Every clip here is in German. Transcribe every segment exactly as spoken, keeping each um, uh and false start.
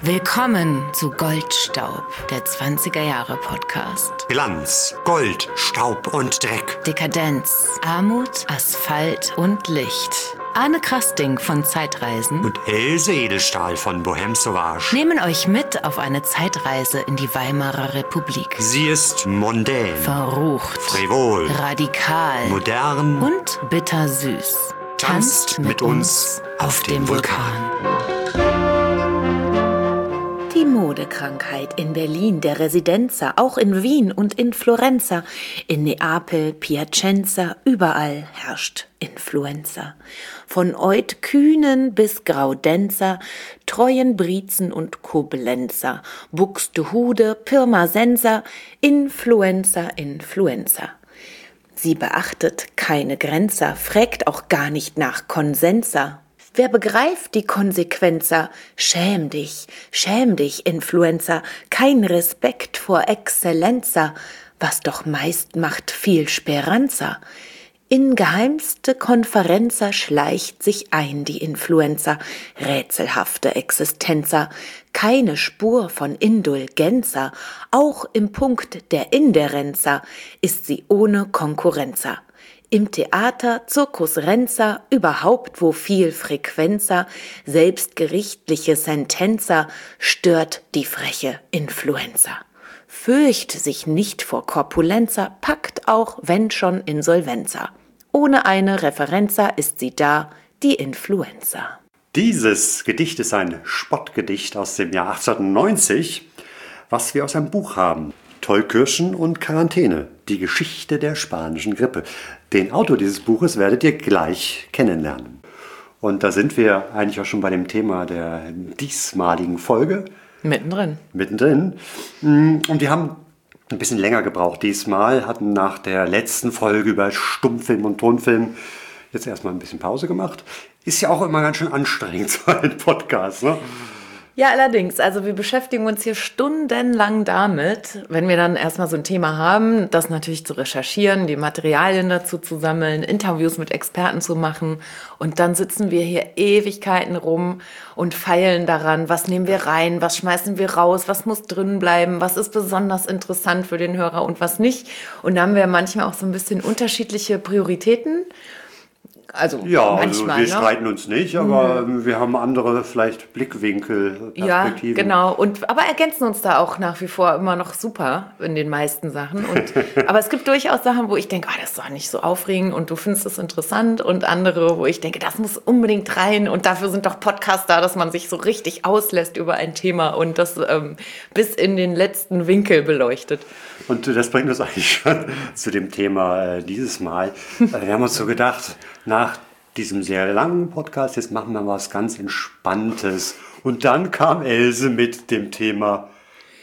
Willkommen zu Goldstaub, der zwanziger Jahre Podcast. Glanz, Gold, Staub und Dreck. Dekadenz, Armut, Asphalt und Licht. Arne Krasting von Zeitreisen und Else Edelstahl von Bohème Sauvage nehmen euch mit auf eine Zeitreise in die Weimarer Republik. Sie ist mondän, verrucht, frivol, radikal, modern und bittersüß. Tanzt mit uns auf dem Vulkan. Die Modekrankheit in Berlin, der Residenza, auch in Wien und in Florenza, in Neapel, Piacenza, überall herrscht Influenza. Von Eutkühnen bis Graudenzer, Treuen Briezen und Koblenzer, Buxtehude, Pirmasens, Influenza, Influenza. Sie beachtet keine Grenzer, fragt auch gar nicht nach Konsenser. Wer begreift die Konsequenzer? Schäm dich, schäm dich, Influencer, kein Respekt vor Exzellenza, was doch meist macht viel Speranza. In geheimste Konferenzer schleicht sich ein die Influencer, rätselhafte Existenzer, keine Spur von Indulgenzer, auch im Punkt der Inderenzer ist sie ohne Konkurrenzer. Im Theater, Zirkus Renzer, überhaupt wo viel Frequenzer, selbstgerichtliche Sentenzer, stört die freche Influenza. Fürcht sich nicht vor Korpulenzer, packt auch, wenn schon Insolvenzer. Ohne eine Referenza ist sie da, die Influenza. Dieses Gedicht ist ein Spottgedicht aus dem Jahr achtzehnhundertneunzig, was wir aus einem Buch haben. Tollkirschen und Quarantäne, die Geschichte der spanischen Grippe. Den Autor dieses Buches werdet ihr gleich kennenlernen. Und da sind wir eigentlich auch schon bei dem Thema der diesmaligen Folge. Mittendrin. Mittendrin. Und wir haben ein bisschen länger gebraucht diesmal, hatten nach der letzten Folge über Stummfilm und Tonfilm jetzt erstmal ein bisschen Pause gemacht. Ist ja auch immer ganz schön anstrengend, so ein Podcast, ne? Ja, allerdings. Also wir beschäftigen uns hier stundenlang damit, wenn wir dann erstmal so ein Thema haben, das natürlich zu recherchieren, die Materialien dazu zu sammeln, Interviews mit Experten zu machen. Und dann sitzen wir hier Ewigkeiten rum und feilen daran, was nehmen wir rein, was schmeißen wir raus, was muss drin bleiben, was ist besonders interessant für den Hörer und was nicht. Und da haben wir manchmal auch so ein bisschen unterschiedliche Prioritäten. Also ja, manchmal, also wir ne? streiten uns nicht, aber mhm. wir haben andere vielleicht Blickwinkel, Perspektiven. Ja, genau. Und, aber ergänzen uns da auch nach wie vor immer noch super in den meisten Sachen. Und, aber es gibt durchaus Sachen, wo ich denke, oh, das ist doch nicht so aufregend und du findest es interessant. Und andere, wo ich denke, das muss unbedingt rein. Und dafür sind doch Podcasts da, dass man sich so richtig auslässt über ein Thema und das ähm, bis in den letzten Winkel beleuchtet. Und das bringt uns eigentlich schon zu dem Thema äh, dieses Mal. Wir haben uns so gedacht, nach diesem sehr langen Podcast, jetzt machen wir was ganz Entspanntes. Und dann kam Else mit dem Thema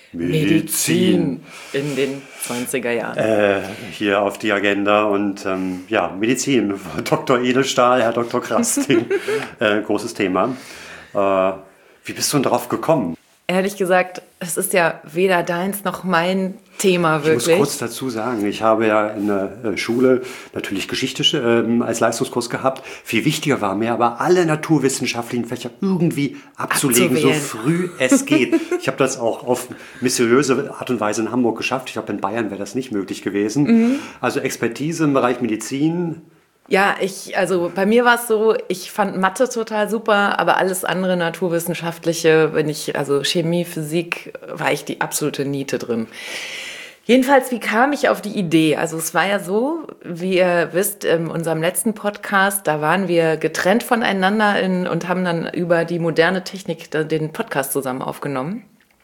Medizin, Medizin in den zwanziger Jahren. Äh, hier auf die Agenda. Und ähm, ja, Medizin, Doktor Edelstahl, Herr Doktor Krasting, äh, großes Thema. Äh, wie bist du denn darauf gekommen? Ehrlich gesagt, es ist ja weder deins noch mein Thema wirklich. Ich muss kurz dazu sagen, ich habe ja in der Schule natürlich Geschichte ähm, als Leistungskurs gehabt. Viel wichtiger war mir aber, alle naturwissenschaftlichen Fächer irgendwie abzulegen, Abzuwählen. so früh es geht. Ich habe das auch auf mysteriöse Art und Weise in Hamburg geschafft. Ich glaube, in Bayern wäre das nicht möglich gewesen. Mhm. Also Expertise im Bereich Medizin. Ja, ich, also bei mir war es so, ich fand Mathe total super, aber alles andere naturwissenschaftliche, wenn ich, also Chemie, Physik, war ich die absolute Niete drin. Jedenfalls, wie kam ich auf die Idee? Also es war ja so, wie ihr wisst, in unserem letzten Podcast, da waren wir getrennt voneinander in, und haben dann über die moderne Technik den Podcast zusammen aufgenommen,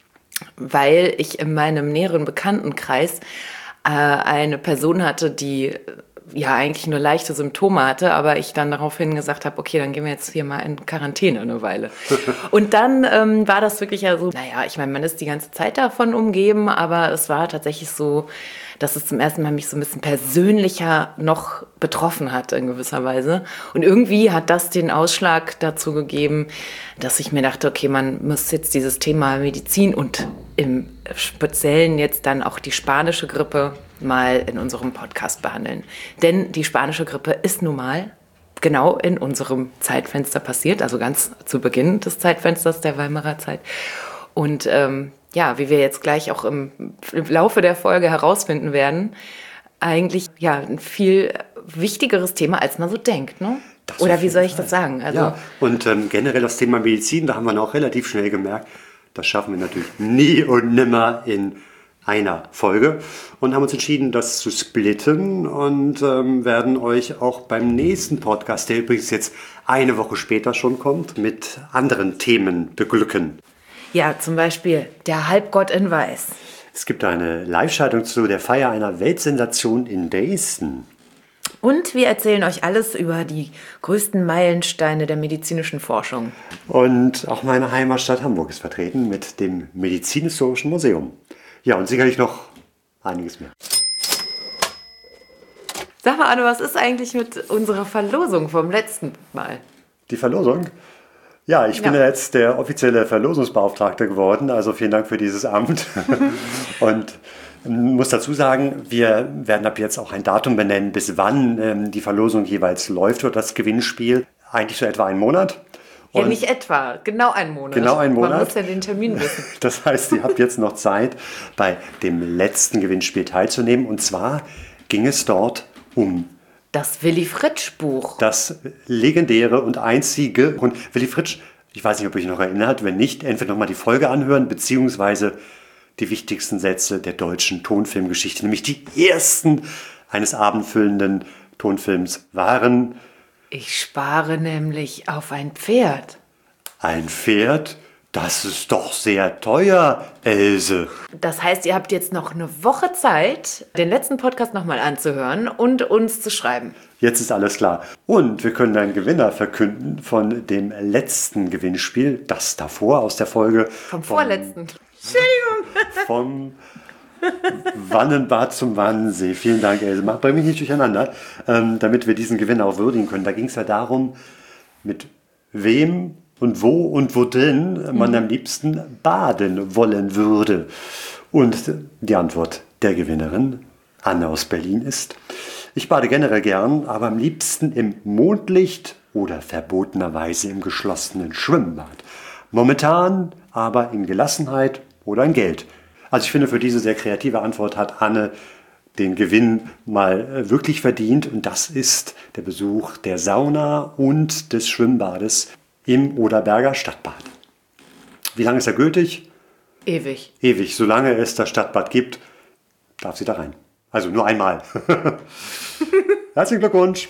weil ich in meinem näheren Bekanntenkreis äh, eine Person hatte, die ja eigentlich nur leichte Symptome hatte, aber ich dann daraufhin gesagt habe, okay, dann gehen wir jetzt hier mal in Quarantäne eine Weile. Und dann ähm, war das wirklich ja so, naja, ich meine, man ist die ganze Zeit davon umgeben, aber es war tatsächlich so, dass es zum ersten Mal mich so ein bisschen persönlicher noch betroffen hat in gewisser Weise. Und irgendwie hat das den Ausschlag dazu gegeben, dass ich mir dachte, okay, man muss jetzt dieses Thema Medizin und im Speziellen jetzt dann auch die spanische Grippe mal in unserem Podcast behandeln. Denn die spanische Grippe ist nun mal genau in unserem Zeitfenster passiert, also ganz zu Beginn des Zeitfensters der Weimarer Zeit. Und ähm, ja, wie wir jetzt gleich auch im, im Laufe der Folge herausfinden werden, eigentlich ja ein viel wichtigeres Thema, als man so denkt, ne? Das Oder auf wie jeden soll ich Fall. das sagen? Also, Ja, und ähm, generell das Thema Medizin, da haben wir auch relativ schnell gemerkt, das schaffen wir natürlich nie und nimmer in einer Folge und haben uns entschieden, das zu splitten und ähm, werden euch auch beim nächsten Podcast, der übrigens jetzt eine Woche später schon kommt, mit anderen Themen beglücken. ja, zum Beispiel der Halbgott in Weiß. Es gibt eine Live-Schaltung zu der Feier einer Weltsensation in Dresden. Und wir erzählen euch alles über die größten Meilensteine der medizinischen Forschung. Und auch meine Heimatstadt Hamburg ist vertreten mit dem Medizinhistorischen Museum. Ja, und sicherlich noch einiges mehr. Sag mal, Anne, was ist eigentlich mit unserer Verlosung vom letzten Mal? Die Verlosung? Ja, ich bin Ja. ja jetzt der offizielle Verlosungsbeauftragte geworden, also vielen Dank für dieses Amt. Und muss dazu sagen, wir werden ab jetzt auch ein Datum benennen, bis wann ähm, die Verlosung jeweils läuft oder das Gewinnspiel. Eigentlich so etwa einen Monat. Ja, Und nicht etwa, genau einen Monat. Genau einen Monat. Man muss ja den Termin wissen. das heißt, ihr habt jetzt noch Zeit, bei dem letzten Gewinnspiel teilzunehmen. Und zwar ging es dort um Das Willy-Fritsch-Buch. das legendäre und einzige. Und Willy Fritsch, ich weiß nicht, ob ihr euch noch erinnert, wenn nicht, entweder nochmal die Folge anhören, beziehungsweise die wichtigsten Sätze der deutschen Tonfilmgeschichte, nämlich die ersten eines abendfüllenden Tonfilms waren: Ich spare nämlich auf ein Pferd. Ein Pferd, das ist doch sehr teuer, Else. Das heißt, ihr habt jetzt noch eine Woche Zeit, den letzten Podcast nochmal anzuhören und uns zu schreiben. Jetzt ist alles klar. Und wir können einen Gewinner verkünden von dem letzten Gewinnspiel, das davor aus der Folge Vom vorletzten. Entschuldigung. vom Wannenbad zum Wannsee. Vielen Dank, Else. Mach- Bring mich nicht durcheinander, ähm, damit wir diesen Gewinn auch würdigen können. Da ging es ja darum, mit wem und wo und wo drin man am liebsten baden wollen würde. Und die Antwort der Gewinnerin, Anne aus Berlin, ist: Ich bade generell gern, aber am liebsten im Mondlicht oder verbotenerweise im geschlossenen Schwimmbad. Momentan aber in Gelassenheit oder in Geld. Also ich finde, für diese sehr kreative Antwort hat Anne den Gewinn mal äh, wirklich verdient. Und das ist der Besuch der Sauna und des Schwimmbades im Oderberger Stadtbad. Wie lange ist er gültig? Ewig. Ewig. Solange es das Stadtbad gibt, darf sie da rein. Also nur einmal. Herzlichen Glückwunsch.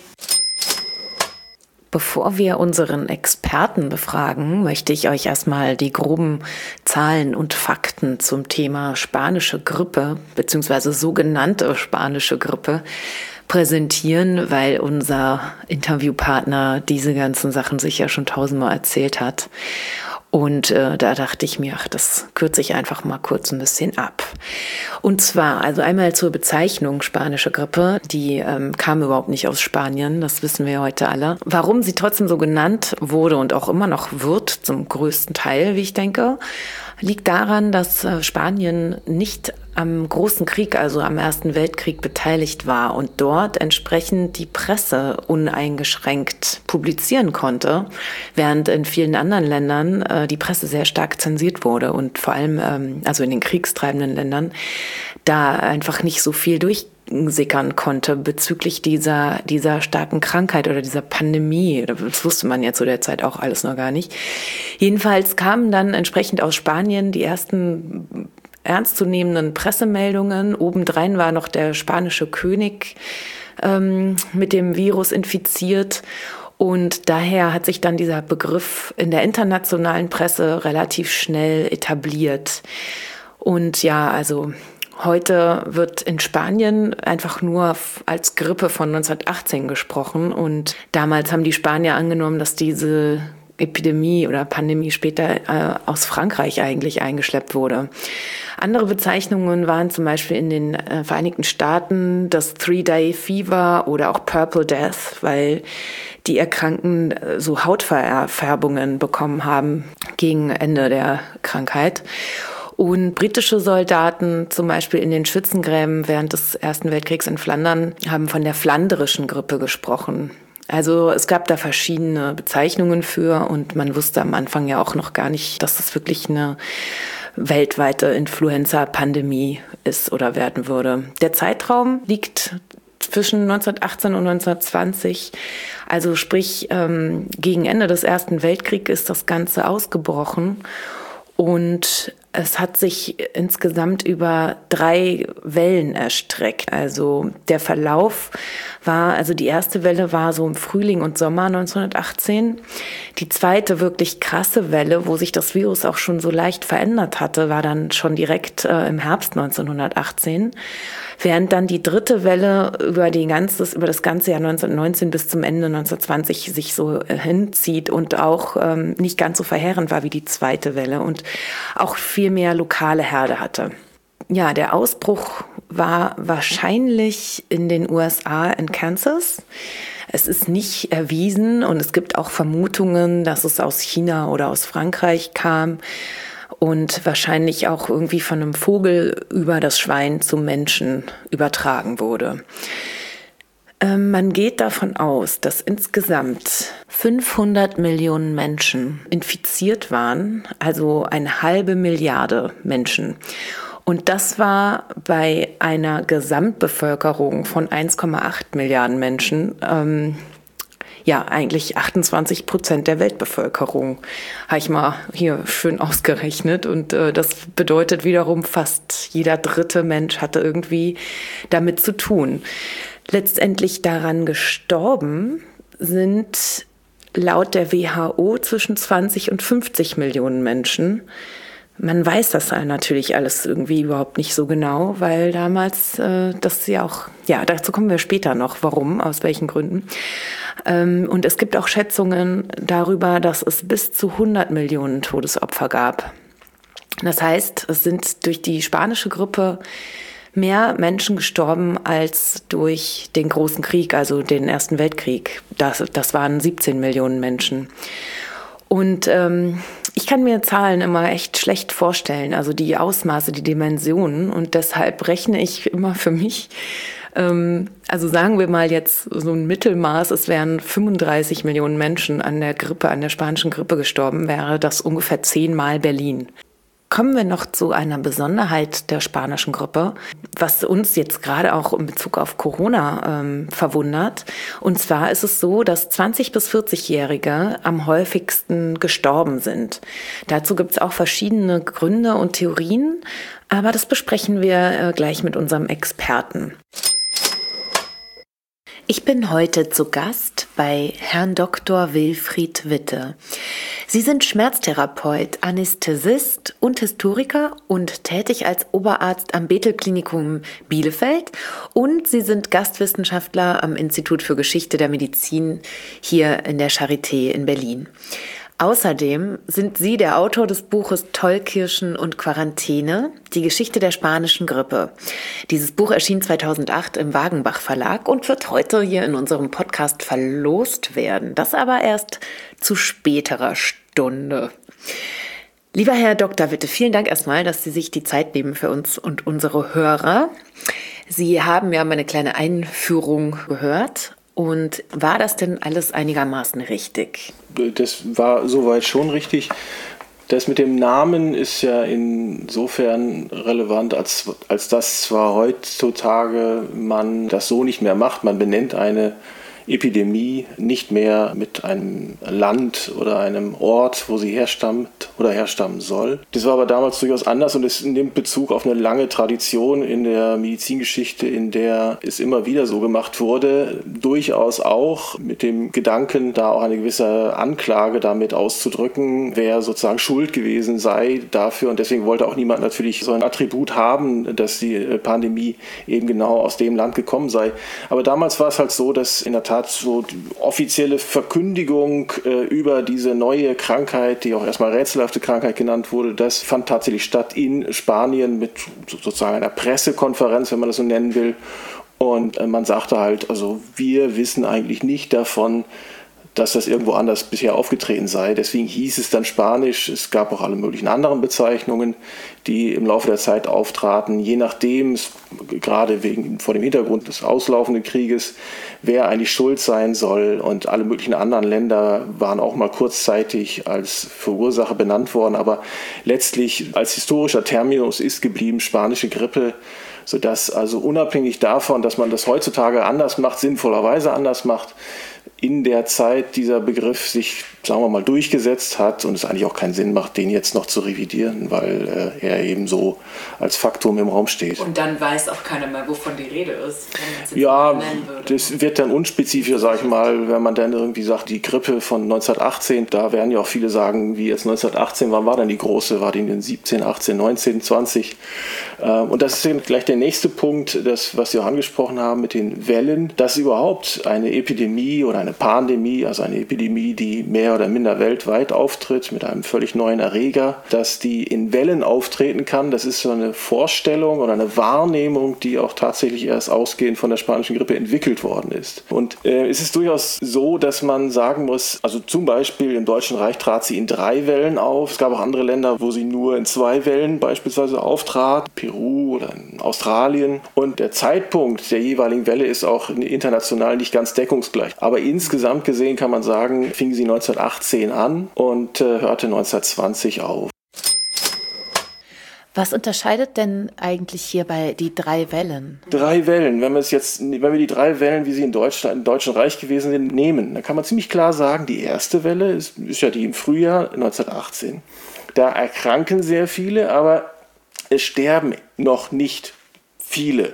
Bevor wir unseren Experten befragen, möchte ich euch erstmal die groben Zahlen und Fakten zum Thema spanische Grippe bzw. sogenannte spanische Grippe präsentieren, weil unser Interviewpartner diese ganzen Sachen sich ja schon tausendmal erzählt hat. Und äh, da dachte ich mir, ach, das kürze ich einfach mal kurz ein bisschen ab. Und zwar, also einmal zur Bezeichnung spanische Grippe, die ähm, kam überhaupt nicht aus Spanien, das wissen wir heute alle. Warum sie trotzdem so genannt wurde und auch immer noch wird, zum größten Teil, wie ich denke, liegt daran, dass äh, Spanien nicht am Großen Krieg, also am Ersten Weltkrieg, beteiligt war und dort entsprechend die Presse uneingeschränkt publizieren konnte, während in vielen anderen Ländern äh, die Presse sehr stark zensiert wurde und vor allem, ähm, also in den kriegstreibenden Ländern, da einfach nicht so viel durchsickern konnte bezüglich dieser, dieser starken Krankheit oder dieser Pandemie. Das wusste man ja zu der Zeit auch alles noch gar nicht. Jedenfalls kamen dann entsprechend aus Spanien die ersten ernstzunehmenden Pressemeldungen. Obendrein war noch der spanische König ähm, mit dem Virus infiziert. Und daher hat sich dann dieser Begriff in der internationalen Presse relativ schnell etabliert. Und ja, also heute wird in Spanien einfach nur als Grippe von neunzehnhundertachtzehn gesprochen. Und damals haben die Spanier angenommen, dass diese Epidemie oder Pandemie später äh, aus Frankreich eigentlich eingeschleppt wurde. Andere Bezeichnungen waren zum Beispiel in den äh, Vereinigten Staaten das Three-Day-Fever oder auch Purple Death, weil die Erkrankten äh, so Hautverfärbungen bekommen haben gegen Ende der Krankheit. Und britische Soldaten, zum Beispiel in den Schützengräben während des Ersten Weltkriegs in Flandern, haben von der flanderischen Grippe gesprochen. Also es gab da verschiedene Bezeichnungen für und man wusste am Anfang ja auch noch gar nicht, dass das wirklich eine weltweite Influenza-Pandemie ist oder werden würde. Der Zeitraum liegt zwischen neunzehnhundertachtzehn und neunzehnhundertzwanzig, also sprich ähm, gegen Ende des Ersten Weltkriegs ist das Ganze ausgebrochen und es hat sich insgesamt über drei Wellen erstreckt. Also der Verlauf war, also die erste Welle war so im Frühling und Sommer neunzehnhundertachtzehn. Die zweite wirklich krasse Welle, wo sich das Virus auch schon so leicht verändert hatte, war dann schon direkt äh, im Herbst neunzehnhundertachtzehn. Während dann die dritte Welle über, die ganzes, über das ganze Jahr neunzehnhundertneunzehn bis zum Ende neunzehnhundertzwanzig sich so äh, hinzieht und auch ähm, nicht ganz so verheerend war wie die zweite Welle und auch viel mehr lokale Herde hatte. Ja, der Ausbruch war wahrscheinlich in den U S A in Kansas. Es ist nicht erwiesen und es gibt auch Vermutungen, dass es aus China oder aus Frankreich kam und wahrscheinlich auch irgendwie von einem Vogel über das Schwein zum Menschen übertragen wurde. Ähm, man geht davon aus, dass insgesamt fünfhundert Millionen Menschen infiziert waren, also eine halbe Milliarde Menschen. Und das war bei einer Gesamtbevölkerung von eins Komma acht Milliarden Menschen, ähm, ja, eigentlich achtundzwanzig Prozent der Weltbevölkerung, habe ich mal hier schön ausgerechnet. Und äh, das bedeutet wiederum, fast jeder dritte Mensch hatte irgendwie damit zu tun. Letztendlich daran gestorben sind laut der W H O zwischen zwanzig und fünfzig Millionen Menschen. Man weiß das natürlich alles irgendwie überhaupt nicht so genau, weil damals äh, das ja auch, ja, dazu kommen wir später noch, warum, aus welchen Gründen. Ähm, und es gibt auch Schätzungen darüber, dass es bis zu hundert Millionen Todesopfer gab. Das heißt, es sind durch die spanische Grippe mehr Menschen gestorben als durch den Großen Krieg, also den Ersten Weltkrieg. Das, das waren siebzehn Millionen Menschen. Und ähm, ich kann mir Zahlen immer echt schlecht vorstellen, also die Ausmaße, die Dimensionen. Und deshalb rechne ich immer für mich, ähm, also sagen wir mal jetzt so ein Mittelmaß, es wären fünfunddreißig Millionen Menschen an der Grippe, an der spanischen Grippe gestorben, wäre das ungefähr zehnmal Berlin. Kommen wir noch zu einer Besonderheit der spanischen Grippe, was uns jetzt gerade auch in Bezug auf Corona ähm, verwundert. Und zwar ist es so, dass zwanzig- bis vierzig-Jährige am häufigsten gestorben sind. Dazu gibt es auch verschiedene Gründe und Theorien, aber das besprechen wir äh, gleich mit unserem Experten. Ich bin heute zu Gast bei Herrn Doktor Wilfried Witte. Sie sind Schmerztherapeut, Anästhesist und Historiker und tätig als Oberarzt am Bethel-Klinikum Bielefeld. Und Sie sind Gastwissenschaftler am Institut für Geschichte der Medizin hier in der Charité in Berlin. Außerdem sind Sie der Autor des Buches Tollkirschen und Quarantäne, die Geschichte der spanischen Grippe. Dieses Buch erschien zweitausendacht im Wagenbach Verlag und wird heute hier in unserem Podcast verlost werden. Das aber erst zu späterer Stunde. Lieber Herr Doktor Witte, vielen Dank erstmal, dass Sie sich die Zeit nehmen für uns und unsere Hörer. Sie haben ja meine kleine Einführung gehört. Und war das denn alles einigermaßen richtig? Das war soweit schon richtig. Das mit dem Namen ist ja insofern relevant, als, als dass zwar heutzutage man das so nicht mehr macht. Man benennt eine Epidemie nicht mehr mit einem Land oder einem Ort, wo sie herstammt oder herstammen soll. Das war aber damals durchaus anders und es nimmt Bezug auf eine lange Tradition in der Medizingeschichte, in der es immer wieder so gemacht wurde, durchaus auch mit dem Gedanken, da auch eine gewisse Anklage damit auszudrücken, wer sozusagen schuld gewesen sei dafür, und deswegen wollte auch niemand natürlich so ein Attribut haben, dass die Pandemie eben genau aus dem Land gekommen sei. Aber damals war es halt so, dass in der Tat so die offizielle Verkündigung äh, über diese neue Krankheit, die auch erstmal rätselhafte Krankheit genannt wurde, das fand tatsächlich statt in Spanien mit sozusagen einer Pressekonferenz, wenn man das so nennen will. Und äh, man sagte halt, also wir wissen eigentlich nicht davon, dass das irgendwo anders bisher aufgetreten sei. Deswegen hieß es dann Spanisch. Es gab auch alle möglichen anderen Bezeichnungen, die im Laufe der Zeit auftraten. Je nachdem, gerade wegen, vor dem Hintergrund des auslaufenden Krieges, wer eigentlich schuld sein soll. Und alle möglichen anderen Länder waren auch mal kurzzeitig als Verursacher benannt worden. Aber letztlich als historischer Terminus ist geblieben spanische Grippe, sodass also unabhängig davon, dass man das heutzutage anders macht, sinnvollerweise anders macht, in der Zeit dieser Begriff sich, sagen wir mal, durchgesetzt hat und es eigentlich auch keinen Sinn macht, den jetzt noch zu revidieren, weil äh, er eben so als Faktum im Raum steht. Und dann weiß auch keiner mehr, wovon die Rede ist. Ja, das wird dann unspezifischer, sag ich mal, wenn man dann irgendwie sagt, die Grippe von neunzehnhundertachtzehn, da werden ja auch viele sagen, wie jetzt neunzehnhundertachtzehn, wann war denn die große? War die in den siebzehn, achtzehn, neunzehn, zwanzig? Und das ist gleich der nächste Punkt, das, was Sie auch angesprochen haben mit den Wellen, dass überhaupt eine Epidemie oder eine Pandemie, also eine Epidemie, die mehr oder minder weltweit auftritt mit einem völlig neuen Erreger, dass die in Wellen auftreten kann, das ist so eine Vorstellung oder eine Wahrnehmung, die auch tatsächlich erst ausgehend von der spanischen Grippe entwickelt worden ist. Und äh, es ist durchaus so, dass man sagen muss, also zum Beispiel im Deutschen Reich trat sie in drei Wellen auf. Es gab auch andere Länder, wo sie nur in zwei Wellen beispielsweise auftrat, Peru oder in Australien. Und der Zeitpunkt der jeweiligen Welle ist auch international nicht ganz deckungsgleich. Aber insgesamt gesehen kann man sagen, fing sie neunzehnhundertachtzehn an und äh, hörte neunzehnhundertzwanzig auf. Was unterscheidet denn eigentlich hierbei die drei Wellen? Drei Wellen, wenn wir es jetzt, wenn wir die drei Wellen, wie sie in Deutschland, im Deutschen Reich gewesen sind, nehmen, dann kann man ziemlich klar sagen, die erste Welle ist, ist ja die im Frühjahr neunzehnhundertachtzehn. Da erkranken sehr viele, aber es sterben noch nicht viele.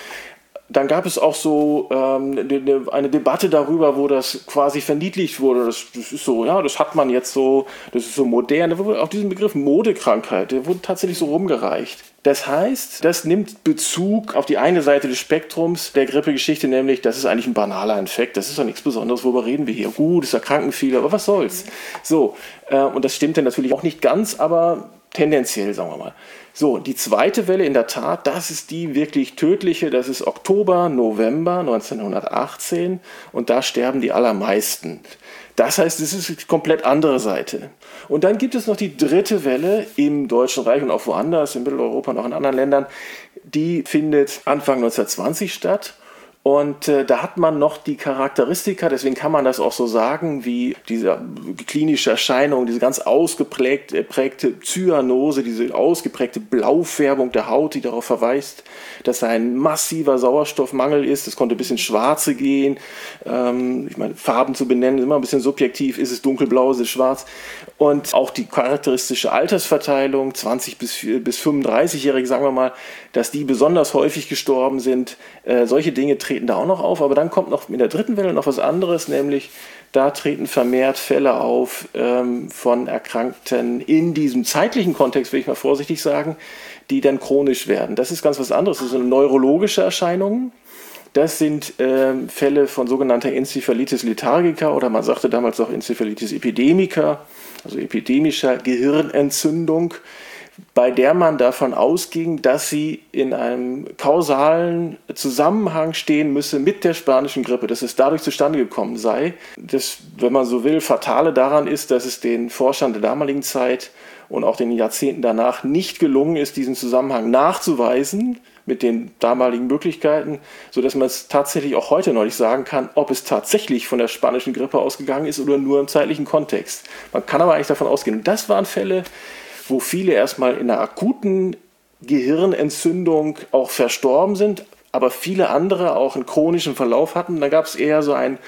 Dann gab es auch so ähm, eine Debatte darüber, wo das quasi verniedlicht wurde. Das, das ist so, ja, das hat man jetzt so, das ist so modern. Da wurde auch diesen Begriff Modekrankheit, der wurde tatsächlich so rumgereicht. Das heißt, das nimmt Bezug auf die eine Seite des Spektrums der Grippegeschichte, nämlich, das ist eigentlich ein banaler Infekt, das ist doch nichts Besonderes, worüber reden wir hier? Gut, es erkranken viele, aber was soll's? So, äh, und das stimmt dann natürlich auch nicht ganz, aber tendenziell, sagen wir mal. So, die zweite Welle in der Tat, das ist die wirklich tödliche, das ist Oktober, November neunzehnhundertachtzehn und da sterben die allermeisten. Das heißt, es ist die komplett andere Seite. Und dann gibt es noch die dritte Welle im Deutschen Reich und auch woanders, in Mitteleuropa und auch in anderen Ländern, die findet Anfang neunzehnhundertzwanzig statt. Und äh, da hat man noch die Charakteristika, deswegen kann man das auch so sagen, wie diese klinische Erscheinung, diese ganz ausgeprägte prägte Zyanose, diese ausgeprägte Blaufärbung der Haut, die darauf verweist, dass ein massiver Sauerstoffmangel ist. Es konnte bis ins Schwarze gehen. Ähm, ich meine, Farben zu benennen ist immer ein bisschen subjektiv. Ist es dunkelblau, ist es schwarz? Und auch die charakteristische Altersverteilung, zwanzig bis fünfunddreißig-Jährige, sagen wir mal, dass die besonders häufig gestorben sind. Äh, solche Dinge treten da auch noch auf, aber dann kommt noch in der dritten Welle noch was anderes, nämlich da treten vermehrt Fälle auf ähm, von Erkrankten in diesem zeitlichen Kontext, will ich mal vorsichtig sagen, die dann chronisch werden. Das ist ganz was anderes, das sind neurologische Erscheinungen. Das sind ähm, Fälle von sogenannter Enzephalitis lethargica oder man sagte damals auch Enzephalitis epidemica, also epidemischer Gehirnentzündung, bei der man davon ausging, dass sie in einem kausalen Zusammenhang stehen müsse mit der spanischen Grippe, dass es dadurch zustande gekommen sei. Das, wenn man so will, Fatale daran ist, dass es den Forschern der damaligen Zeit und auch den Jahrzehnten danach nicht gelungen ist, diesen Zusammenhang nachzuweisen mit den damaligen Möglichkeiten, sodass man es tatsächlich auch heute noch nicht sagen kann, ob es tatsächlich von der spanischen Grippe ausgegangen ist oder nur im zeitlichen Kontext. Man kann aber eigentlich davon ausgehen. Und das waren Fälle, wo viele erstmal in einer akuten Gehirnentzündung auch verstorben sind, aber viele andere auch einen chronischen Verlauf hatten. Da gab es eher so ein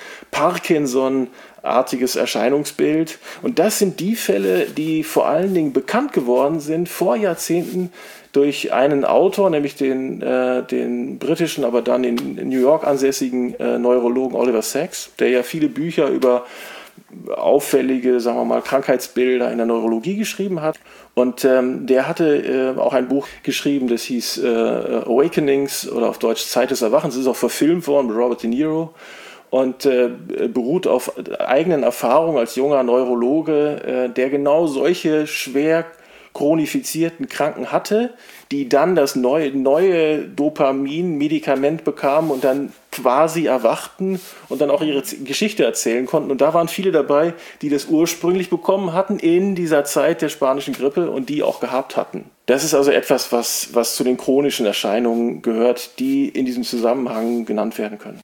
Parkinson-artiges Erscheinungsbild. Und das sind die Fälle, die vor allen Dingen bekannt geworden sind vor Jahrzehnten durch einen Autor, nämlich den, äh, den britischen, aber dann in New York ansässigen äh, Neurologen Oliver Sacks, der ja viele Bücher über auffällige, sagen wir mal, Krankheitsbilder in der Neurologie geschrieben hat. Und ähm, der hatte äh, auch ein Buch geschrieben, das hieß äh, Awakenings oder auf Deutsch Zeit des Erwachens. Das ist auch verfilmt worden mit Robert De Niro und äh, beruht auf eigenen Erfahrungen als junger Neurologe, äh, der genau solche schwer chronifizierten Kranken hatte, die dann das neue, neue Dopamin-Medikament bekamen und dann quasi erwachten und dann auch ihre Geschichte erzählen konnten. Und da waren viele dabei, die das ursprünglich bekommen hatten in dieser Zeit der spanischen Grippe und die auch gehabt hatten. Das ist also etwas, was, was zu den chronischen Erscheinungen gehört, die in diesem Zusammenhang genannt werden können.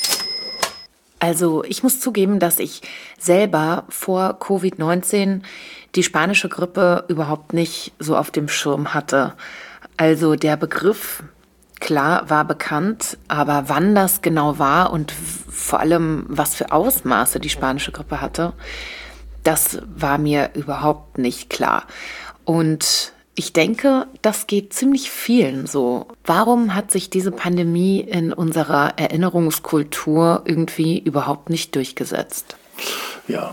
Also ich muss zugeben, dass ich selber vor Covid neunzehn die spanische Grippe überhaupt nicht so auf dem Schirm hatte. Also der Begriff, klar, war bekannt, aber wann das genau war und vor allem, was für Ausmaße die spanische Grippe hatte, das war mir überhaupt nicht klar. Und ich denke, das geht ziemlich vielen so. Warum hat sich diese Pandemie in unserer Erinnerungskultur irgendwie überhaupt nicht durchgesetzt? Ja,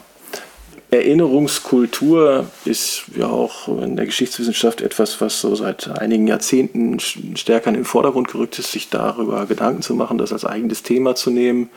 Erinnerungskultur ist ja auch in der Geschichtswissenschaft etwas, was so seit einigen Jahrzehnten stärker in den Vordergrund gerückt ist, sich darüber Gedanken zu machen, das als eigenes Thema zu nehmen.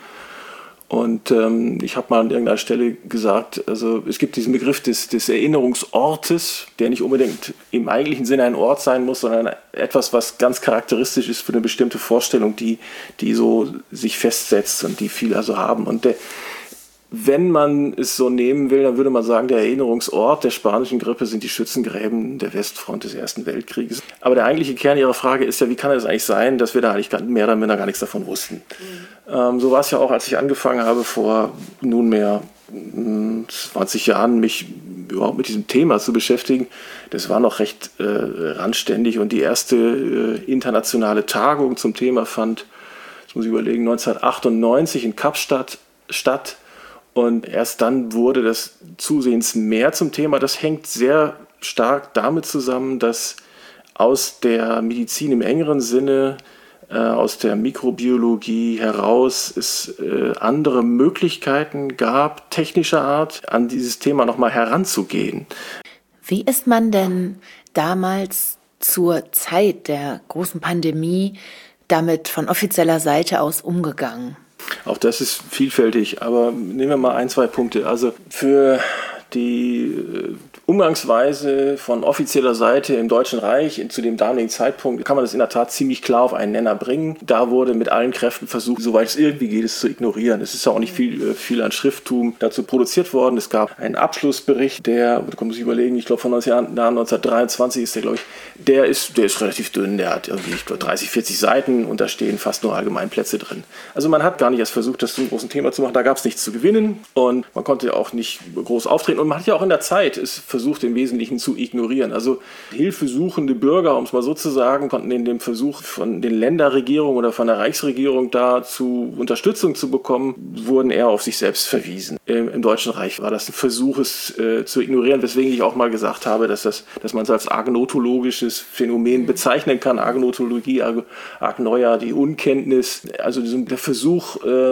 Und ähm, ich habe mal an irgendeiner Stelle gesagt, also es gibt diesen Begriff des, des Erinnerungsortes, der nicht unbedingt im eigentlichen Sinne ein Ort sein muss, sondern etwas, was ganz charakteristisch ist für eine bestimmte Vorstellung, die, die so sich festsetzt und die viele also haben. Und der, wenn man es so nehmen will, dann würde man sagen, der Erinnerungsort der spanischen Grippe sind die Schützengräben der Westfront des Ersten Weltkrieges. Aber der eigentliche Kern Ihrer Frage ist ja, wie kann es eigentlich sein, dass wir da eigentlich mehr oder minder gar nichts davon wussten? Mhm. Ähm, so war es ja auch, als ich angefangen habe, vor nunmehr zwanzig Jahren mich überhaupt mit diesem Thema zu beschäftigen. Das war noch recht äh, randständig und die erste äh, internationale Tagung zum Thema fand, das muss ich überlegen, neunzehnhundertachtundneunzig in Kapstadt statt. Und erst dann wurde das zusehends mehr zum Thema. Das hängt sehr stark damit zusammen, dass aus der Medizin im engeren Sinne, äh, aus der Mikrobiologie heraus es äh, andere Möglichkeiten gab, technischer Art, an dieses Thema nochmal heranzugehen. Wie ist man denn damals zur Zeit der großen Pandemie damit von offizieller Seite aus umgegangen? Auch das ist vielfältig, aber nehmen wir mal ein, zwei Punkte. Also für die Umgangsweise von offizieller Seite im Deutschen Reich zu dem damaligen Zeitpunkt kann man das in der Tat ziemlich klar auf einen Nenner bringen. Da wurde mit allen Kräften versucht, soweit es irgendwie geht, es zu ignorieren. Es ist ja auch nicht viel, viel an Schrifttum dazu produziert worden. Es gab einen Abschlussbericht, der, da muss ich überlegen, ich glaube von neunzehnhundertdreiundzwanzig ist der, glaube ich, der ist, der ist relativ dünn, der hat irgendwie ich glaube, dreißig, vierzig Seiten und da stehen fast nur Allgemeinplätze drin. Also man hat gar nicht erst versucht, das zum großen Thema zu machen. Da gab es nichts zu gewinnen und man konnte auch nicht groß auftreten und man hat ja auch in der Zeit es versucht, im Wesentlichen zu ignorieren. Also hilfesuchende Bürger, um es mal so zu sagen, konnten in dem Versuch von den Länderregierungen oder von der Reichsregierung dazu Unterstützung zu bekommen, wurden eher auf sich selbst verwiesen. Im, im Deutschen Reich war das ein Versuch, es äh, zu ignorieren, weswegen ich auch mal gesagt habe, dass, das, dass man es als agnotologisches Phänomen bezeichnen kann. Agnotologie, Ag- Agnoia, die Unkenntnis, also der Versuch, äh,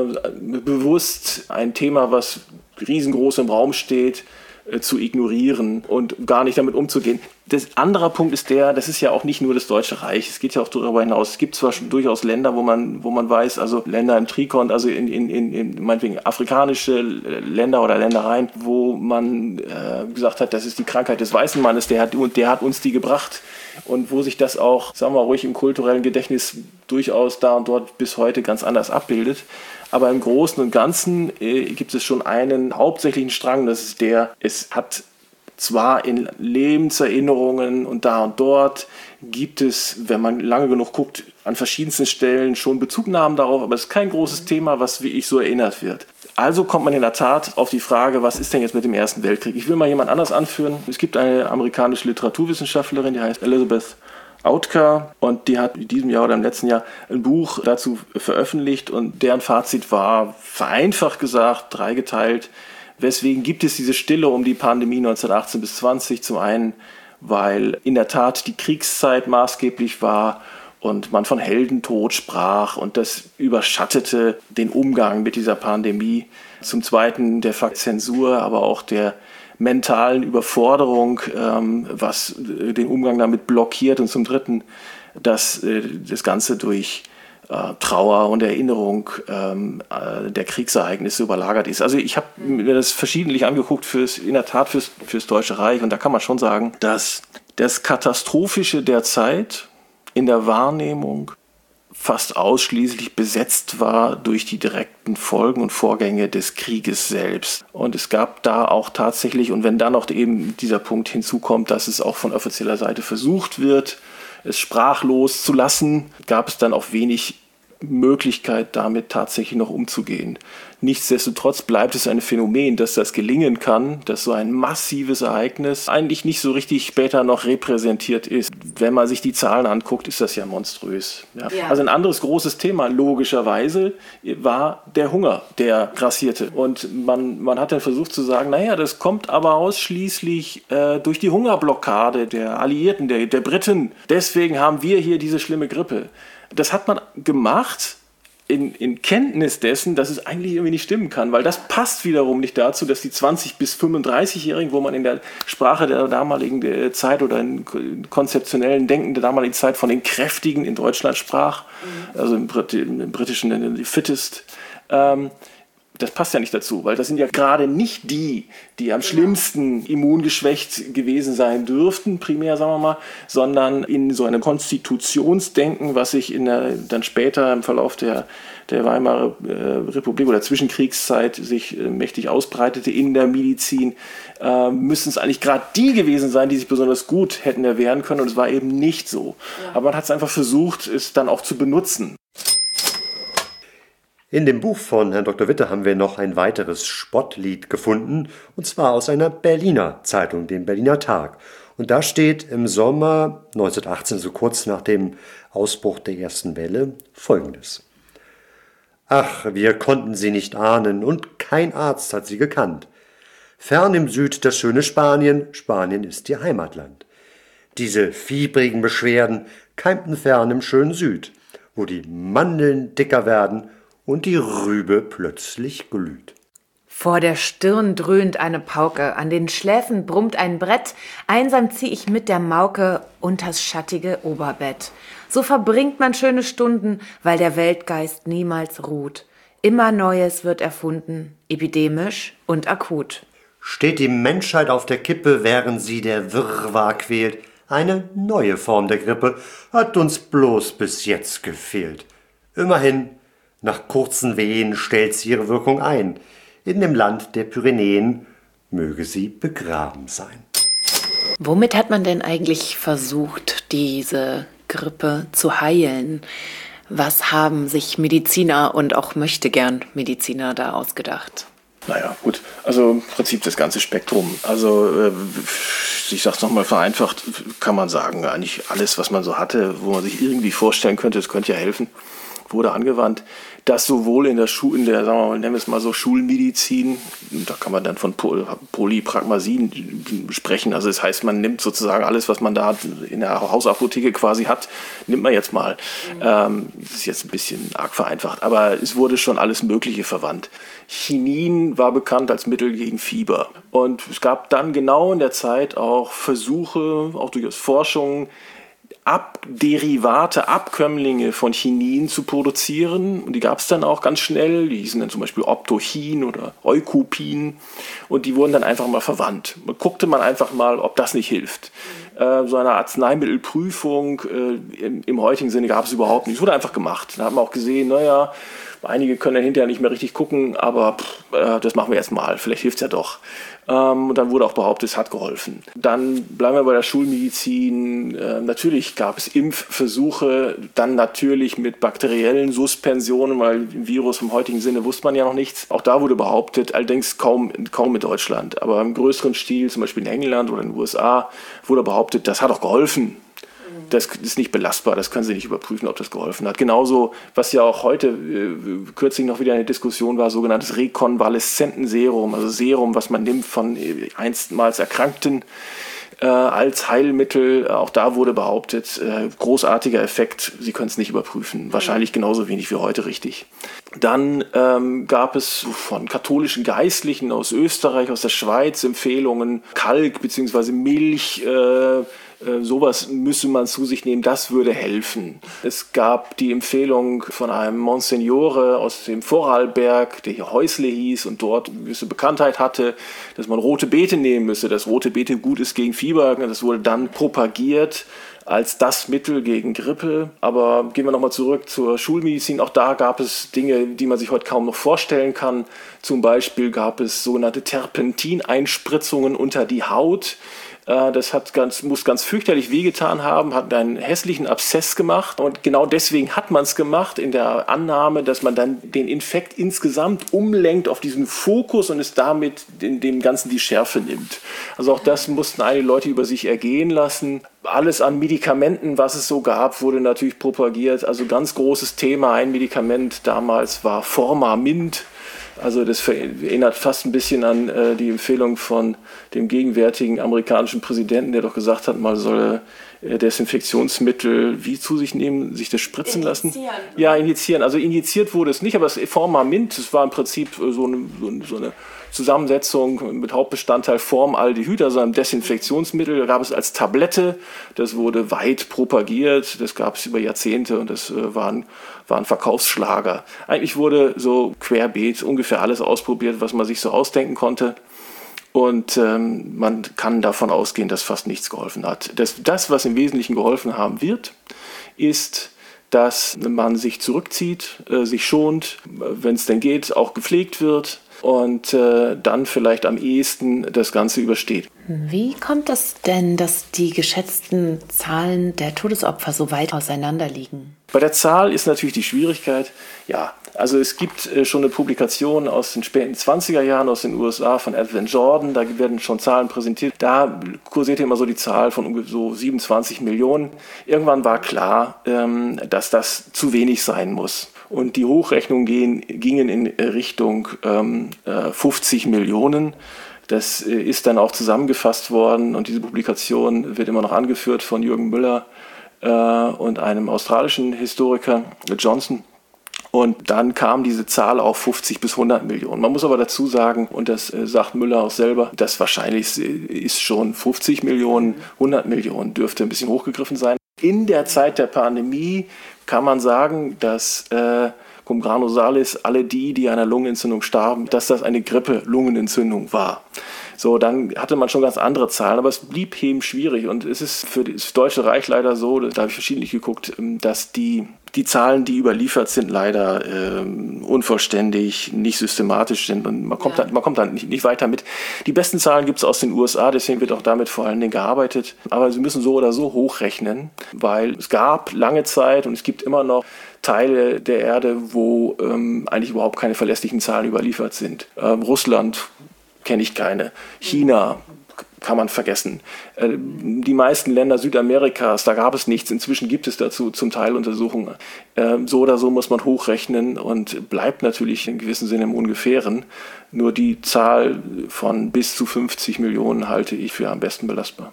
bewusst ein Thema, was riesengroß im Raum steht, zu ignorieren und gar nicht damit umzugehen. Das andere Punkt ist der, das ist ja auch nicht nur das Deutsche Reich, es geht ja auch darüber hinaus. Es gibt zwar schon durchaus Länder, wo man, wo man weiß, also Länder im Trikont, also in, in, in, in meinetwegen afrikanische Länder oder Ländereien, wo man äh, gesagt hat, das ist die Krankheit des weißen Mannes, der hat, der hat uns die gebracht. Und wo sich das auch, sagen wir ruhig, im kulturellen Gedächtnis durchaus da und dort bis heute ganz anders abbildet. Aber im Großen und Ganzen äh, gibt es schon einen hauptsächlichen Strang, das ist der, es hat zwar in Lebenserinnerungen und da und dort gibt es, wenn man lange genug guckt, an verschiedensten Stellen schon Bezugnahmen darauf, aber es ist kein großes Thema, was wie ich so erinnert wird. Also kommt man in der Tat auf die Frage, was ist denn jetzt mit dem Ersten Weltkrieg? Ich will mal jemand anders anführen. Es gibt eine amerikanische Literaturwissenschaftlerin, die heißt Elizabeth Autka und die hat in diesem Jahr oder im letzten Jahr ein Buch dazu veröffentlicht und deren Fazit war, vereinfacht gesagt, dreigeteilt. Weswegen gibt es diese Stille um die Pandemie neunzehnhundertachtzehn bis zwanzig? Zum einen, weil in der Tat die Kriegszeit maßgeblich war und man von Heldentod sprach und das überschattete den Umgang mit dieser Pandemie. Zum Zweiten der Fakt Zensur, aber auch der mentalen Überforderung, ähm, was den Umgang damit blockiert. Und zum Dritten, dass äh, das Ganze durch äh, Trauer und Erinnerung ähm, äh, der Kriegsereignisse überlagert ist. Also ich habe mir das verschiedentlich angeguckt, fürs, in der Tat fürs, fürs Deutsche Reich. Und da kann man schon sagen, dass das Katastrophische der Zeit in der Wahrnehmung fast ausschließlich besetzt war durch die direkten Folgen und Vorgänge des Krieges selbst. Und es gab da auch tatsächlich, und wenn dann noch eben dieser Punkt hinzukommt, dass es auch von offizieller Seite versucht wird, es sprachlos zu lassen, gab es dann auch wenig Möglichkeit, damit tatsächlich noch umzugehen. Nichtsdestotrotz bleibt es ein Phänomen, dass das gelingen kann, dass so ein massives Ereignis eigentlich nicht so richtig später noch repräsentiert ist. Wenn man sich die Zahlen anguckt, ist das ja monströs. Ja. Ja. Also ein anderes großes Thema, logischerweise, war der Hunger, der grassierte. Und man, man hat dann versucht zu sagen, naja, das kommt aber ausschließlich äh, durch die Hungerblockade der Alliierten, der, der Briten. Deswegen haben wir hier diese schlimme Grippe. Das hat man gemacht in, in Kenntnis dessen, dass es eigentlich irgendwie nicht stimmen kann, weil das passt wiederum nicht dazu, dass die zwanzig- bis fünfunddreißigjährigen, wo man in der Sprache der damaligen Zeit oder in konzeptionellen Denken der damaligen Zeit von den Kräftigen in Deutschland sprach, mhm. also im, Brit- im Britischen die Fittest, ähm, das passt ja nicht dazu, weil das sind ja gerade nicht die, die am schlimmsten immungeschwächt gewesen sein dürften, primär sagen wir mal, sondern in so einem Konstitutionsdenken, was sich in der, dann später im Verlauf der, der Weimarer äh, Republik oder Zwischenkriegszeit sich äh, mächtig ausbreitete in der Medizin, äh, müssen es eigentlich gerade die gewesen sein, die sich besonders gut hätten erwehren können, und es war eben nicht so. Ja. Aber man hat es einfach versucht, es dann auch zu benutzen. In dem Buch von Herrn Doktor Witte haben wir noch ein weiteres Spottlied gefunden, und zwar aus einer Berliner Zeitung, dem Berliner Tag. Und da steht im Sommer neunzehnhundertachtzehn, so kurz nach dem Ausbruch der ersten Welle, Folgendes. Ach, wir konnten sie nicht ahnen, und kein Arzt hat sie gekannt. Fern im Süd das schöne Spanien, Spanien ist ihr Heimatland. Diese fiebrigen Beschwerden keimten fern im schönen Süd, wo die Mandeln dicker werden und die Rübe plötzlich glüht. Vor der Stirn dröhnt eine Pauke, an den Schläfen brummt ein Brett, einsam zieh ich mit der Mauke unters schattige Oberbett. So verbringt man schöne Stunden, weil der Weltgeist niemals ruht. Immer Neues wird erfunden, epidemisch und akut. Steht die Menschheit auf der Kippe, während sie der Wirrwarr quält, eine neue Form der Grippe hat uns bloß bis jetzt gefehlt. Immerhin, nach kurzen Wehen stellt sie ihre Wirkung ein. In dem Land der Pyrenäen möge sie begraben sein. Womit hat man denn eigentlich versucht, diese Grippe zu heilen? Was haben sich Mediziner und auch möchtegern Mediziner da ausgedacht? Naja, gut, also im Prinzip das ganze Spektrum. Also äh, ich sag's nochmal vereinfacht, kann man sagen, eigentlich alles, was man so hatte, wo man sich irgendwie vorstellen könnte, es könnte ja helfen, wurde angewandt. Das sowohl in der Schule, in der, sagen wir mal, nennen wir es mal so Schulmedizin, da kann man dann von Polypragmasin sprechen. Also das heißt, man nimmt sozusagen alles, was man da in der Hausapotheke quasi hat, nimmt man jetzt mal. Mhm. Ähm, das ist jetzt ein bisschen arg vereinfacht, aber es wurde schon alles Mögliche verwandt. Chinin war bekannt als Mittel gegen Fieber. Und es gab dann genau in der Zeit auch Versuche, auch durchaus Forschungen, Abderivate, Abkömmlinge von Chinin zu produzieren. Und die gab es dann auch ganz schnell. Die hießen dann zum Beispiel Optochin oder Eukupin. Und die wurden dann einfach mal verwandt. Man guckte man einfach mal, ob das nicht hilft. Äh, so eine Arzneimittelprüfung äh, im, im heutigen Sinne gab es überhaupt nicht. Es wurde einfach gemacht. Da hat man auch gesehen, naja, einige können dann hinterher nicht mehr richtig gucken, aber pff, äh, das machen wir jetzt mal. Vielleicht hilft es ja doch. Ähm, und dann wurde auch behauptet, es hat geholfen. Dann bleiben wir bei der Schulmedizin. Äh, natürlich gab es Impfversuche, dann natürlich mit bakteriellen Suspensionen, weil im Virus im heutigen Sinne wusste man ja noch nichts. Auch da wurde behauptet, allerdings kaum, kaum in Deutschland, aber im größeren Stil, zum Beispiel in England oder in den U S A, wurde behauptet, das hat auch geholfen. Das ist nicht belastbar, das können Sie nicht überprüfen, ob das geholfen hat. Genauso, was ja auch heute äh, kürzlich noch wieder eine Diskussion war, sogenanntes Rekonvaleszentenserum, also Serum, was man nimmt von äh, einstmals Erkrankten äh, als Heilmittel. Auch da wurde behauptet, äh, großartiger Effekt, Sie können es nicht überprüfen. Wahrscheinlich genauso wenig wie heute richtig. Dann ähm, gab es von katholischen Geistlichen aus Österreich, aus der Schweiz Empfehlungen, Kalk bzw. Milch, äh, Äh, sowas müsse man zu sich nehmen, das würde helfen. Es gab die Empfehlung von einem Monsignore aus dem Vorarlberg, der hier Häusle hieß und dort eine gewisse Bekanntheit hatte, dass man rote Beete nehmen müsse, dass rote Beete gut ist gegen Fieber. Das wurde dann propagiert als das Mittel gegen Grippe. Aber gehen wir nochmal zurück zur Schulmedizin. Auch da gab es Dinge, die man sich heute kaum noch vorstellen kann. Zum Beispiel gab es sogenannte Terpentineinspritzungen unter die Haut. Das hat ganz, muss ganz fürchterlich wehgetan haben, hat einen hässlichen Abszess gemacht. Und genau deswegen hat man es gemacht, in der Annahme, dass man dann den Infekt insgesamt umlenkt auf diesen Fokus und es damit in dem Ganzen die Schärfe nimmt. Also auch das mussten einige Leute über sich ergehen lassen. Alles an Medikamenten, was es so gab, wurde natürlich propagiert. Also ganz großes Thema, ein Medikament damals war Formamint. Also das erinnert fast ein bisschen an äh, die Empfehlung von dem gegenwärtigen amerikanischen Präsidenten, der doch gesagt hat, man solle äh, Desinfektionsmittel wie zu sich nehmen, sich das spritzen lassen. Ja, injizieren. Also injiziert wurde es nicht, aber das Formamint, das war im Prinzip so eine, so eine Zusammensetzung mit Hauptbestandteil Formaldehyd, also einem Desinfektionsmittel. Da gab es als Tablette, das wurde weit propagiert, das gab es über Jahrzehnte und das äh, war, ein, war ein Verkaufsschlager. Eigentlich wurde so querbeet ungefähr alles ausprobiert, was man sich so ausdenken konnte. Und ähm, man kann davon ausgehen, dass fast nichts geholfen hat. Das, das, was im Wesentlichen geholfen haben wird, ist, dass man sich zurückzieht, äh, sich schont, wenn es denn geht, auch gepflegt wird und äh, dann vielleicht am ehesten das Ganze übersteht. Wie kommt es denn, dass die geschätzten Zahlen der Todesopfer so weit auseinander liegen? Bei der Zahl ist natürlich die Schwierigkeit, ja, also es gibt äh, schon eine Publikation aus den späten zwanziger Jahren aus den U S A von Edwin Jordan, da werden schon Zahlen präsentiert. Da kursierte immer so die Zahl von ungefähr so siebenundzwanzig Millionen. Irgendwann war klar, ähm, dass das zu wenig sein muss. Und die Hochrechnungen gehen, gingen in Richtung ähm, fünfzig Millionen. Das äh, ist dann auch zusammengefasst worden und diese Publikation wird immer noch angeführt von Jürgen Müller äh, und einem australischen Historiker, Johnson. Und dann kam diese Zahl auf fünfzig bis hundert Millionen. Man muss aber dazu sagen, und das äh, sagt Müller auch selber, dass wahrscheinlich ist schon fünfzig Millionen, hundert Millionen dürfte ein bisschen hochgegriffen sein. In der Zeit der Pandemie kann man sagen, dass äh, cum grano salis, alle die, die an einer Lungenentzündung starben, dass das eine Grippe-Lungenentzündung war. So, dann hatte man schon ganz andere Zahlen, aber es blieb eben schwierig. Und es ist für das Deutsche Reich leider so, da habe ich verschiedentlich geguckt, dass die, die Zahlen, die überliefert sind, leider ähm, unvollständig, nicht systematisch sind. Und man kommt, ja. dann, man kommt dann nicht, nicht weiter mit. Die besten Zahlen gibt es aus den U S A, deswegen wird auch damit vor allen Dingen gearbeitet. Aber sie müssen so oder so hochrechnen, weil es gab lange Zeit und es gibt immer noch Teile der Erde, wo ähm, eigentlich überhaupt keine verlässlichen Zahlen überliefert sind. Ähm, Russland kenne ich keine. China kann man vergessen. Äh, die meisten Länder Südamerikas, da gab es nichts. Inzwischen gibt es dazu zum Teil Untersuchungen. Äh, so oder so muss man hochrechnen und bleibt natürlich in gewissem Sinne im Ungefähren. Nur die Zahl von bis zu fünfzig Millionen halte ich für am besten belastbar.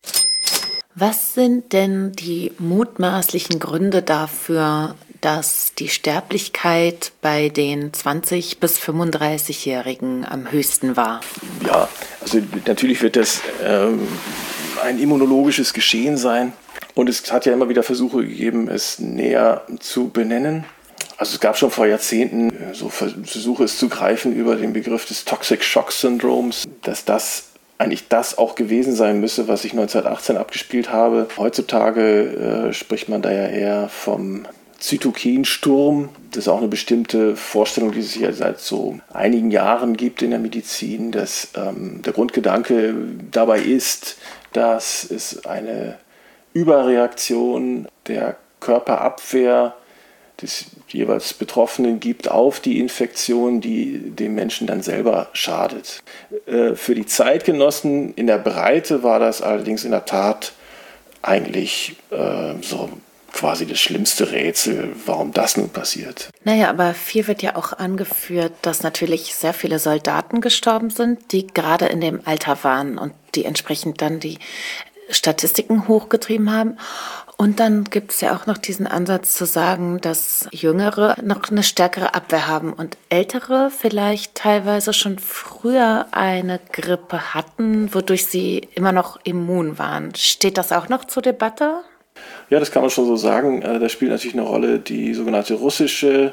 Was sind denn die mutmaßlichen Gründe dafür, dass die Sterblichkeit bei den zwanzig- bis fünfunddreißigjährigen am höchsten war? Ja, also natürlich wird das ähm, ein immunologisches Geschehen sein. Und es hat ja immer wieder Versuche gegeben, es näher zu benennen. Also es gab schon vor Jahrzehnten so Versuche, es zu greifen über den Begriff des Toxic Shock Syndroms, dass das eigentlich das auch gewesen sein müsse, was ich neunzehnhundertachtzehn abgespielt habe. Heutzutage äh, spricht man da ja eher vom Zytokensturm. Das ist auch eine bestimmte Vorstellung, die es ja seit so einigen Jahren gibt in der Medizin, dass ähm, der Grundgedanke dabei ist, dass es eine Überreaktion der Körperabwehr des jeweils Betroffenen gibt auf die Infektion, die dem Menschen dann selber schadet. Äh, für die Zeitgenossen in der Breite war das allerdings in der Tat eigentlich äh, so quasi das schlimmste Rätsel, warum das nun passiert. Naja, aber viel wird ja auch angeführt, dass natürlich sehr viele Soldaten gestorben sind, die gerade in dem Alter waren und die entsprechend dann die Statistiken hochgetrieben haben. Und dann gibt es ja auch noch diesen Ansatz zu sagen, dass Jüngere noch eine stärkere Abwehr haben und Ältere vielleicht teilweise schon früher eine Grippe hatten, wodurch sie immer noch immun waren. Steht das auch noch zur Debatte? Ja, das kann man schon so sagen. Da spielt natürlich eine Rolle die sogenannte russische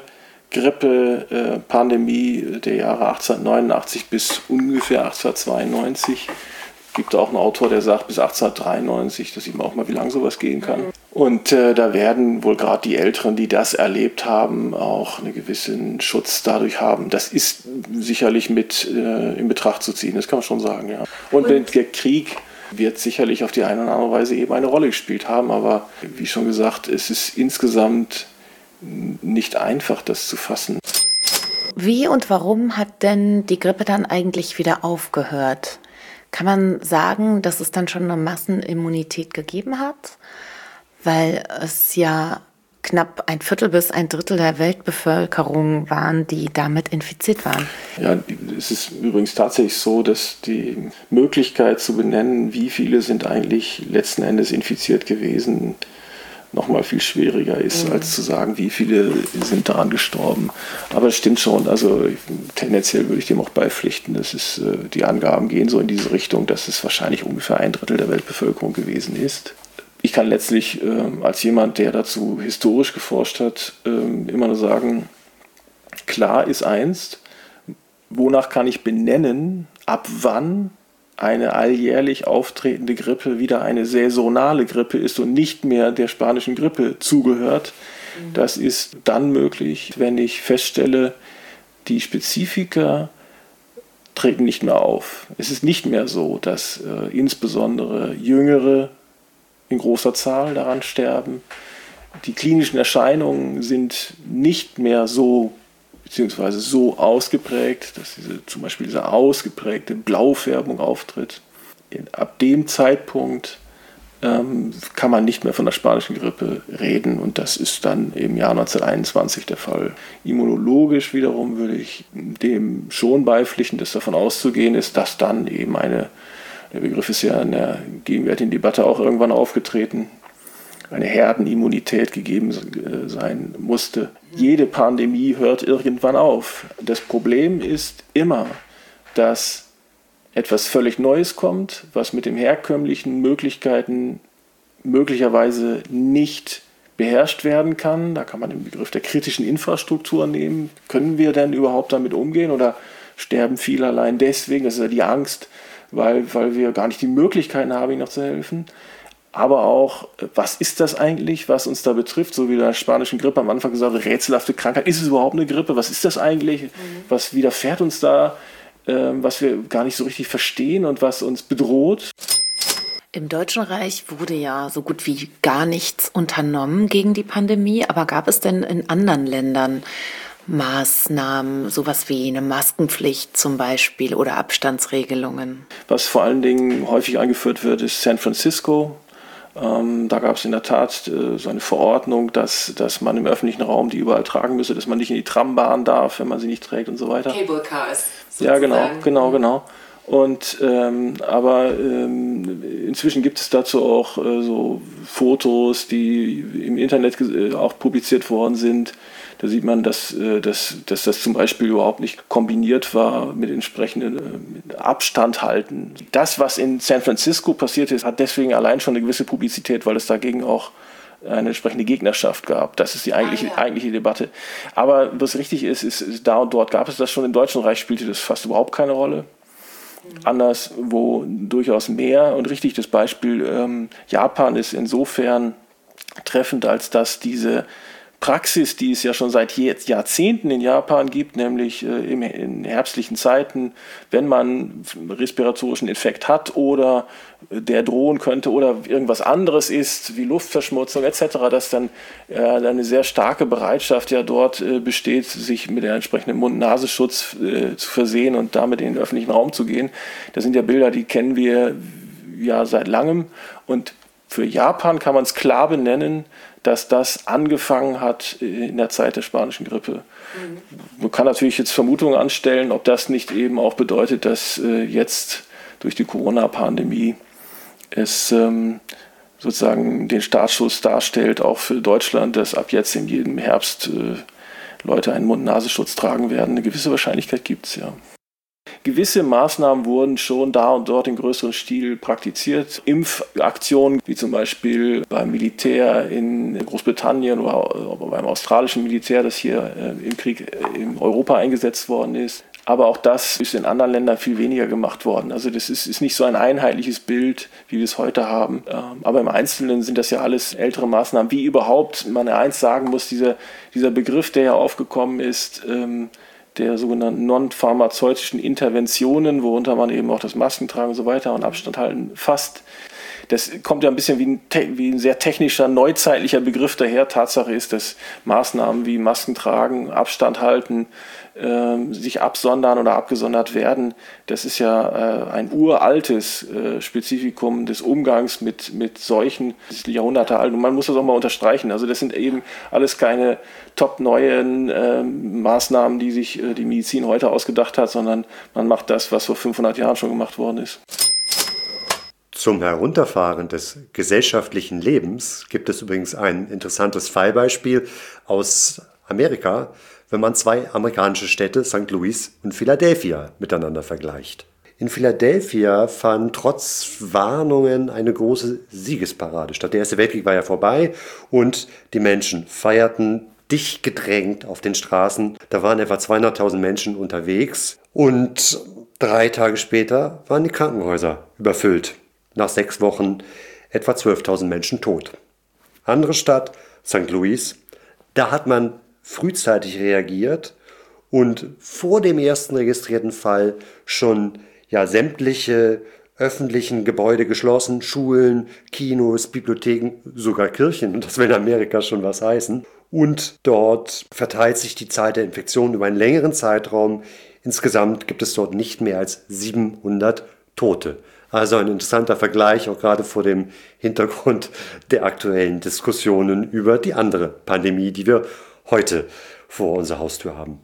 Grippe-Pandemie der Jahre achtzehnhundertneunundachtzig bis ungefähr achtzehnhundertzweiundneunzig. Es gibt auch einen Autor, der sagt bis achtzehnhundertdreiundneunzig, da sieht man auch mal, wie lange sowas gehen kann. Und äh, da werden wohl gerade die Älteren, die das erlebt haben, auch einen gewissen Schutz dadurch haben. Das ist sicherlich mit äh, in Betracht zu ziehen, das kann man schon sagen. Ja. Und, Und der Krieg wird sicherlich auf die eine oder andere Weise eben eine Rolle gespielt haben, aber wie schon gesagt, es ist insgesamt nicht einfach, das zu fassen. Wie und warum hat denn die Grippe dann eigentlich wieder aufgehört? Kann man sagen, dass es dann schon eine Massenimmunität gegeben hat? Weil es ja knapp ein Viertel bis ein Drittel der Weltbevölkerung waren, die damit infiziert waren. Ja, es ist übrigens tatsächlich so, dass die Möglichkeit zu benennen, wie viele sind eigentlich letzten Endes infiziert gewesen, nochmal viel schwieriger ist, mhm. als zu sagen, wie viele sind daran gestorben. Aber es stimmt schon, also tendenziell würde ich dem auch beipflichten. Das ist, die Angaben gehen so in diese Richtung, dass es wahrscheinlich ungefähr ein Drittel der Weltbevölkerung gewesen ist. Ich kann letztlich äh, als jemand, der dazu historisch geforscht hat, äh, immer nur sagen, klar ist eins, wonach kann ich benennen, ab wann eine alljährlich auftretende Grippe wieder eine saisonale Grippe ist und nicht mehr der spanischen Grippe zugehört. Mhm. Das ist dann möglich, wenn ich feststelle, die Spezifika treten nicht mehr auf. Es ist nicht mehr so, dass äh, insbesondere Jüngere in großer Zahl daran sterben. Die klinischen Erscheinungen sind nicht mehr so beziehungsweise so ausgeprägt, dass diese, zum Beispiel diese ausgeprägte Blaufärbung auftritt. Ab dem Zeitpunkt ähm, kann man nicht mehr von der spanischen Grippe reden und das ist dann im Jahr neunzehnhunderteinundzwanzig der Fall. Immunologisch wiederum würde ich dem schon beipflichten, dass davon auszugehen ist, dass dann eben eine, der Begriff ist ja in der gegenwärtigen Debatte auch irgendwann aufgetreten, eine Herdenimmunität gegeben sein musste. Jede Pandemie hört irgendwann auf. Das Problem ist immer, dass etwas völlig Neues kommt, was mit den herkömmlichen Möglichkeiten möglicherweise nicht beherrscht werden kann. Da kann man den Begriff der kritischen Infrastruktur nehmen. Können wir denn überhaupt damit umgehen oder sterben viele allein deswegen? Das ist ja die Angst, weil, weil wir gar nicht die Möglichkeiten haben, ihnen noch zu helfen. Aber auch, was ist das eigentlich, was uns da betrifft? So wie der spanischen Grippe am Anfang gesagt hat, rätselhafte Krankheit. Ist es überhaupt eine Grippe? Was ist das eigentlich? Mhm. Was widerfährt uns da, äh, was wir gar nicht so richtig verstehen und was uns bedroht? Im Deutschen Reich wurde ja so gut wie gar nichts unternommen gegen die Pandemie. Aber gab es denn in anderen Ländern Maßnahmen, sowas wie eine Maskenpflicht zum Beispiel oder Abstandsregelungen? Was vor allen Dingen häufig eingeführt wird, ist San Francisco. Ähm, da gab es in der Tat äh, so eine Verordnung, dass, dass man im öffentlichen Raum die überall tragen müsse, dass man nicht in die Trambahn darf, wenn man sie nicht trägt und so weiter. Cable Cars. Ja, genau, genau, genau. Und ähm, aber ähm, inzwischen gibt es dazu auch äh, so Fotos, die im Internet äh, auch publiziert worden sind. Da sieht man, dass, äh, dass, dass das zum Beispiel überhaupt nicht kombiniert war mit entsprechendem äh, Abstand halten. Das, was in San Francisco passiert ist, hat deswegen allein schon eine gewisse Publizität, weil es dagegen auch eine entsprechende Gegnerschaft gab. Das ist die eigentliche, ah, ja. eigentliche Debatte. Aber was richtig ist, ist, ist, da und dort gab es das schon. Im Deutschen Reich spielte das fast überhaupt keine Rolle. Anderswo durchaus mehr. Und richtig, das Beispiel ähm, Japan ist insofern treffend, als dass diese Praxis, die es ja schon seit Jahrzehnten in Japan gibt, nämlich äh, in herbstlichen Zeiten, wenn man einen respiratorischen Infekt hat oder der drohen könnte oder irgendwas anderes ist, wie Luftverschmutzung et cetera, dass dann äh, eine sehr starke Bereitschaft ja dort äh, besteht, sich mit der entsprechenden Mund-Nasenschutz äh, zu versehen und damit in den öffentlichen Raum zu gehen. Das sind ja Bilder, die kennen wir ja seit langem. Und für Japan kann man es klar benennen, dass das angefangen hat in der Zeit der spanischen Grippe. Mhm. Man kann natürlich jetzt Vermutungen anstellen, ob das nicht eben auch bedeutet, dass äh, jetzt durch die Corona-Pandemie es ähm, sozusagen den Startschuss darstellt, auch für Deutschland, dass ab jetzt in jedem Herbst äh, Leute einen Mund-Nasenschutz tragen werden. Eine gewisse Wahrscheinlichkeit gibt es, ja. Gewisse Maßnahmen wurden schon da und dort in größerem Stil praktiziert. Impfaktionen, wie zum Beispiel beim Militär in Großbritannien oder beim australischen Militär, das hier im Krieg in Europa eingesetzt worden ist. Aber auch das ist in anderen Ländern viel weniger gemacht worden. Also das ist, ist nicht so ein einheitliches Bild, wie wir es heute haben. Aber im Einzelnen sind das ja alles ältere Maßnahmen. Wie überhaupt, man ja eins sagen muss, dieser, dieser Begriff, der ja aufgekommen ist, ähm, der sogenannten non-pharmazeutischen Interventionen, worunter man eben auch das Maskentragen und so weiter und Abstand halten fasst. Das kommt ja ein bisschen wie ein, wie ein sehr technischer, neuzeitlicher Begriff daher. Tatsache ist, dass Maßnahmen wie Maskentragen, Abstand halten, äh, sich absondern oder abgesondert werden, das ist ja äh, ein uraltes äh, Spezifikum des Umgangs mit, mit Seuchen, das ist Jahrhunderte alt. Und man muss das auch mal unterstreichen. Also das sind eben alles keine top neuen äh, Maßnahmen, die sich äh, die Medizin heute ausgedacht hat, sondern man macht das, was vor fünfhundert Jahren schon gemacht worden ist. Zum Herunterfahren des gesellschaftlichen Lebens gibt es übrigens ein interessantes Fallbeispiel aus Amerika, wenn man zwei amerikanische Städte, Sankt Louis und Philadelphia, miteinander vergleicht. In Philadelphia fand trotz Warnungen eine große Siegesparade statt. Der Erste Weltkrieg war ja vorbei und die Menschen feierten dicht gedrängt auf den Straßen. Da waren etwa zweihunderttausend Menschen unterwegs und drei Tage später waren die Krankenhäuser überfüllt. Nach sechs Wochen etwa zwölftausend Menschen tot. Andere Stadt, Sankt Louis, da hat man frühzeitig reagiert und vor dem ersten registrierten Fall schon ja, sämtliche öffentlichen Gebäude geschlossen, Schulen, Kinos, Bibliotheken, sogar Kirchen, und das will in Amerika schon was heißen. Und dort verteilt sich die Zahl der Infektionen über einen längeren Zeitraum. Insgesamt gibt es dort nicht mehr als siebenhundert Tote. Also ein interessanter Vergleich, auch gerade vor dem Hintergrund der aktuellen Diskussionen über die andere Pandemie, die wir heute vor unserer Haustür haben.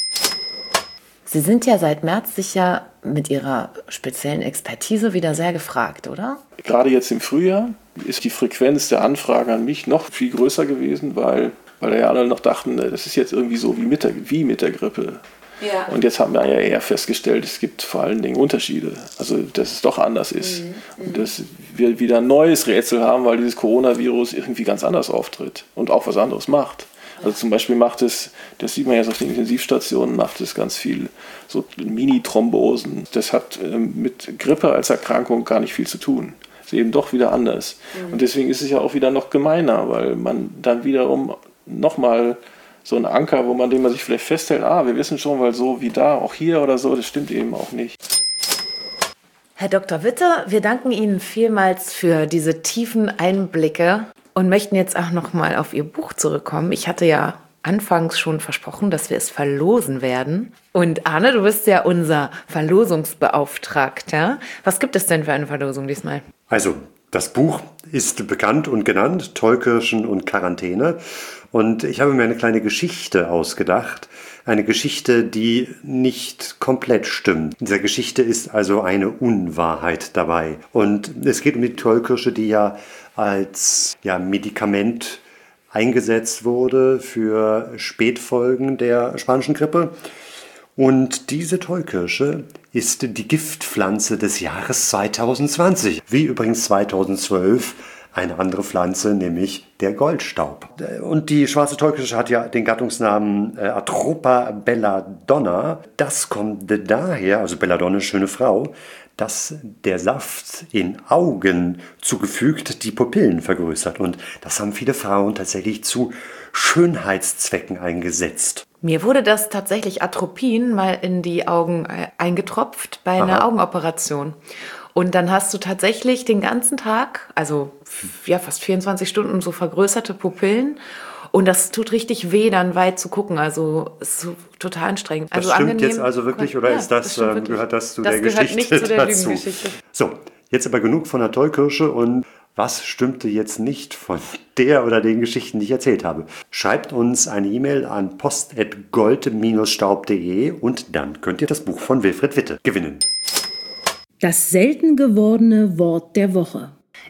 Sie sind ja seit März sicher mit Ihrer speziellen Expertise wieder sehr gefragt, oder? Gerade jetzt im Frühjahr ist die Frequenz der Anfragen an mich noch viel größer gewesen, weil, weil ja alle noch dachten, das ist jetzt irgendwie so wie mit der, wie mit der Grippe. Ja. Und jetzt haben wir ja eher festgestellt, es gibt vor allen Dingen Unterschiede. Also, dass es doch anders ist. Mhm. Und dass wir wieder ein neues Rätsel haben, weil dieses Coronavirus irgendwie ganz anders auftritt und auch was anderes macht. Also zum Beispiel macht es, das sieht man jetzt auf den Intensivstationen, macht es ganz viel so Mini-Thrombosen. Das hat ähm, mit Grippe als Erkrankung gar nicht viel zu tun. Ist eben doch wieder anders. Mhm. Und deswegen ist es ja auch wieder noch gemeiner, weil man dann wiederum nochmal so ein Anker, wo man, den man sich vielleicht festhält, ah, wir wissen schon, weil so wie da, auch hier oder so, das stimmt eben auch nicht. Herr Doktor Witte, wir danken Ihnen vielmals für diese tiefen Einblicke und möchten jetzt auch noch mal auf Ihr Buch zurückkommen. Ich hatte ja anfangs schon versprochen, dass wir es verlosen werden. Und Arne, du bist ja unser Verlosungsbeauftragter. Was gibt es denn für eine Verlosung diesmal? Also, das Buch ist bekannt und genannt, Tollkirschen und Quarantäne. Und ich habe mir eine kleine Geschichte ausgedacht. Eine Geschichte, die nicht komplett stimmt. In dieser Geschichte ist also eine Unwahrheit dabei. Und es geht um die Tollkirsche, die ja als ja, Medikament eingesetzt wurde für Spätfolgen der spanischen Grippe. Und diese Tollkirsche ist die Giftpflanze des Jahres zweitausendzwanzig, wie übrigens zweitausendzwölf eine andere Pflanze, nämlich der Goldstaub. Und die schwarze Tollkirsche hat ja den Gattungsnamen äh, Atropa belladonna. Das kommt daher, also Belladonna, schöne Frau, dass der Saft in Augen zugefügt die Pupillen vergrößert. Und das haben viele Frauen tatsächlich zu Schönheitszwecken eingesetzt. Mir wurde das tatsächlich Atropin mal in die Augen eingetropft bei einer Aha. Augenoperation. Und dann hast du tatsächlich den ganzen Tag, also ja fast vierundzwanzig Stunden, so vergrößerte Pupillen. Und das tut richtig weh, dann weit zu gucken. Also es ist so total anstrengend. Das also stimmt angenehm, jetzt also wirklich, oder ja, ist das, das gehört das zu das der gehört Geschichte nicht zu der dazu? Lügengeschichte. So, jetzt aber genug von der Tollkirsche. Und was stimmte jetzt nicht von der oder den Geschichten, die ich erzählt habe? Schreibt uns eine E-Mail an post at gold Bindestrich staub punkt de und dann könnt ihr das Buch von Wilfried Witte gewinnen. Das selten gewordene Wort der Woche.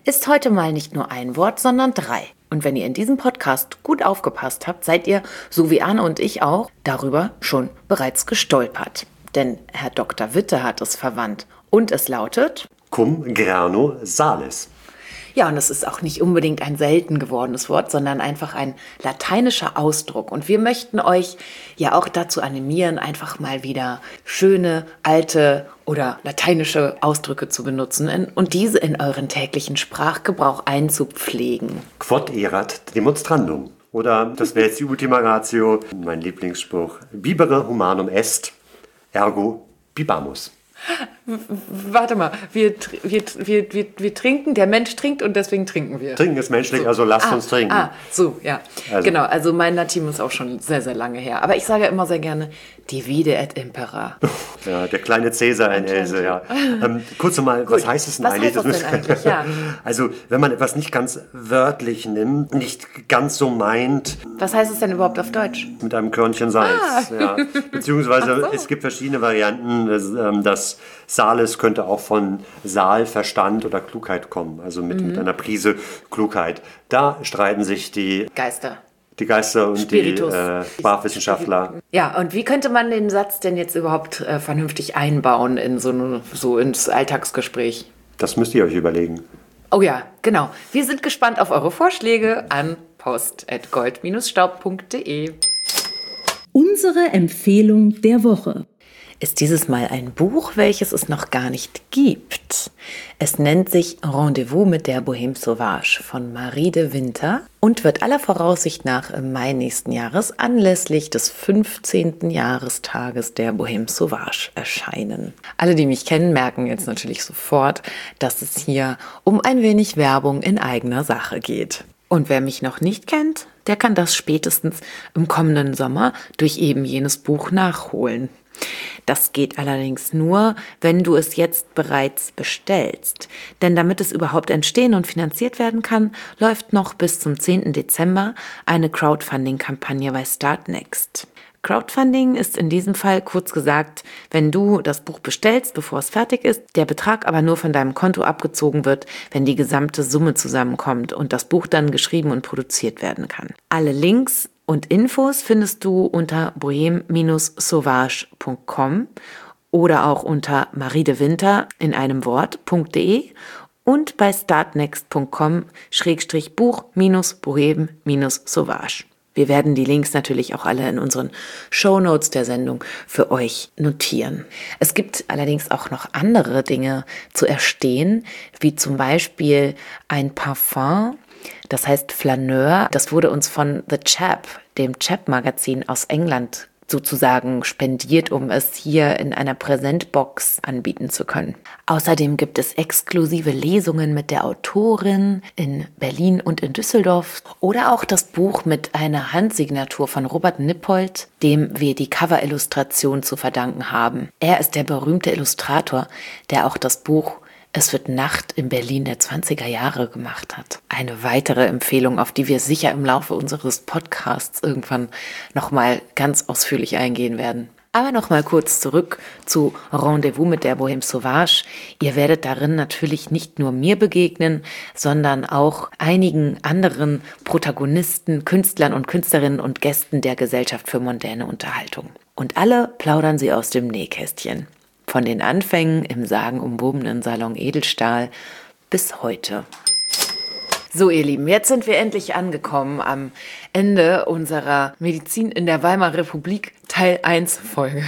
ist heute mal nicht nur ein Wort, sondern drei. Und wenn ihr in diesem Podcast gut aufgepasst habt, seid ihr, so wie Anne und ich auch, darüber schon bereits gestolpert. Denn Herr Doktor Witte hat es verwandt. Und es lautet Cum grano salis. Ja, und es ist auch nicht unbedingt ein selten gewordenes Wort, sondern einfach ein lateinischer Ausdruck. Und wir möchten euch ja auch dazu animieren, einfach mal wieder schöne, alte oder lateinische Ausdrücke zu benutzen und diese in euren täglichen Sprachgebrauch einzupflegen. Quod erat demonstrandum. Oder, das wäre jetzt die Ultima Ratio, mein Lieblingsspruch, bibere humanum est, ergo bibamus. Warte mal, wir, wir, wir, wir, wir trinken, der Mensch trinkt und deswegen trinken wir. Trinken ist menschlich, so. also lasst ah, uns trinken. Ah, so, ja. Also. Genau, also mein Latin ist auch schon sehr, sehr lange her. Aber ich sage immer sehr gerne, divide et impera. Ja, der kleine Cäsar in Else, ja. Ähm, kurz nochmal, was heißt es denn was eigentlich? Heißt das denn eigentlich? Ja. Also, wenn man etwas nicht ganz wörtlich nimmt, nicht ganz so meint. Was heißt es denn überhaupt auf Deutsch? Mit einem Körnchen Salz. Ah. Ja. Beziehungsweise, so. Es gibt verschiedene Varianten. Das, das Salis könnte auch von Saal, Verstand oder Klugheit kommen. Also mit, mhm. mit einer Prise Klugheit. Da streiten sich die Geister. Die Geister und Spiritus. die äh, Sprachwissenschaftler. Ja, und wie könnte man den Satz denn jetzt überhaupt äh, vernünftig einbauen in so, eine, so ins Alltagsgespräch? Das müsst ihr euch überlegen. Oh ja, genau. Wir sind gespannt auf eure Vorschläge an post at gold staub punkt de. Unsere Empfehlung der Woche ist dieses Mal ein Buch, welches es noch gar nicht gibt. Es nennt sich Rendezvous mit der Bohème Sauvage von Marie de Winter und wird aller Voraussicht nach im Mai nächsten Jahres anlässlich des fünfzehnten Jahrestages der Bohème Sauvage erscheinen. Alle, die mich kennen, merken jetzt natürlich sofort, dass es hier um ein wenig Werbung in eigener Sache geht. Und wer mich noch nicht kennt, der kann das spätestens im kommenden Sommer durch eben jenes Buch nachholen. Das geht allerdings nur, wenn du es jetzt bereits bestellst. Denn damit es überhaupt entstehen und finanziert werden kann, läuft noch bis zum zehnten Dezember eine Crowdfunding-Kampagne bei Startnext. Crowdfunding ist in diesem Fall kurz gesagt, wenn du das Buch bestellst, bevor es fertig ist, der Betrag aber nur von deinem Konto abgezogen wird, wenn die gesamte Summe zusammenkommt und das Buch dann geschrieben und produziert werden kann. Alle Links und Infos findest du unter bohème sauvage punkt com oder auch unter Marie de Winter in einem Wort.de und bei startnext punkt com schrägstrich buch bohème sauvage. Wir werden die Links natürlich auch alle in unseren Shownotes der Sendung für euch notieren. Es gibt allerdings auch noch andere Dinge zu erstehen, wie zum Beispiel ein Parfum, das heißt Flaneur. Das wurde uns von The Chap, dem Chap-Magazin aus England, sozusagen spendiert, um es hier in einer Präsentbox anbieten zu können. Außerdem gibt es exklusive Lesungen mit der Autorin in Berlin und in Düsseldorf oder auch das Buch mit einer Handsignatur von Robert Nippold, dem wir die Cover-Illustration zu verdanken haben. Er ist der berühmte Illustrator, der auch das Buch Es wird Nacht in Berlin der zwanziger Jahre gemacht hat. Eine weitere Empfehlung, auf die wir sicher im Laufe unseres Podcasts irgendwann nochmal ganz ausführlich eingehen werden. Aber nochmal kurz zurück zu Rendezvous mit der Bohème Sauvage. Ihr werdet darin natürlich nicht nur mir begegnen, sondern auch einigen anderen Protagonisten, Künstlern und Künstlerinnen und Gästen der Gesellschaft für mondäne Unterhaltung. Und alle plaudern sie aus dem Nähkästchen. Von den Anfängen im sagenumwobenen Salon Edelstahl bis heute. So, ihr Lieben, jetzt sind wir endlich angekommen am Ende unserer Medizin in der Weimarer Republik Teil eins Folge.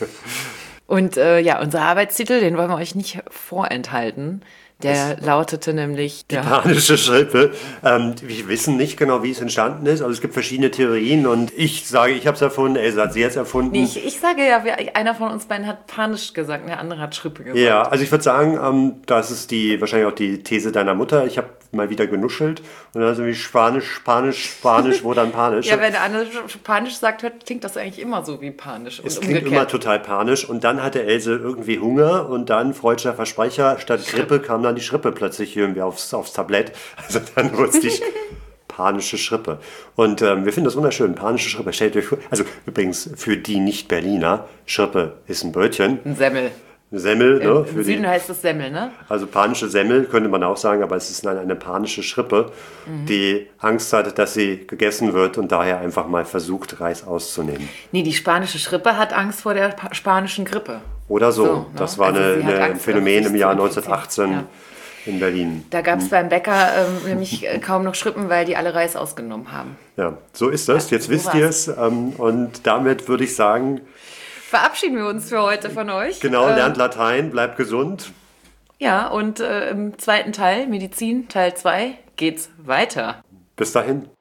Und äh, ja, unser Arbeitstitel, den wollen wir euch nicht vorenthalten. Der lautete nämlich... Die panische Schrippe. Ähm, wir wissen nicht genau, wie es entstanden ist. Also es gibt verschiedene Theorien und ich sage, ich habe es erfunden, Elsa hat sie jetzt erfunden. Nee, ich, ich sage ja, wir, einer von uns beiden hat panisch gesagt, der andere hat Schrippe gesagt. Ja, also ich würde sagen, ähm, das ist die wahrscheinlich auch die These deiner Mutter. Ich habe mal wieder genuschelt und dann ist irgendwie Spanisch, Spanisch, Spanisch, wo dann Panisch. Ja, wenn der andere Panisch sagt, klingt das eigentlich immer so wie panisch. Es und klingt umgekehrt. immer total panisch und dann hatte Else irgendwie Hunger und dann freudscher Versprecher, statt Grippe kam dann die Schrippe plötzlich irgendwie aufs, aufs Tablett. Also dann wurde es die panische Schrippe. Und ähm, wir finden das wunderschön, panische Schrippe. Stellt euch vor, also übrigens für die Nicht-Berliner, Schrippe ist ein Brötchen. Ein Semmel. Eine Semmel, ne? Im Süden heißt es Semmel, ne? Also panische Semmel könnte man auch sagen, aber es ist eine, eine panische Schrippe, mhm. die Angst hat, dass sie gegessen wird und daher einfach mal versucht, Reis auszunehmen. Nee, die spanische Schrippe hat Angst vor der pa- spanischen Grippe. Oder so. so ne? Das war also eine, eine, ein Phänomen im Jahr neunzehnhundertachtzehn ja. in Berlin. Da gab es hm. beim Bäcker ähm, nämlich kaum noch Schrippen, weil die alle Reis ausgenommen haben. Ja, so ist das. Ja, Jetzt so wisst ihr es. Ähm, und damit würde ich sagen... Verabschieden wir uns für heute von euch. Genau, lernt äh, Latein, bleibt gesund. Ja, und äh, im zweiten Teil, Medizin, Teil zwei, geht's weiter. Bis dahin.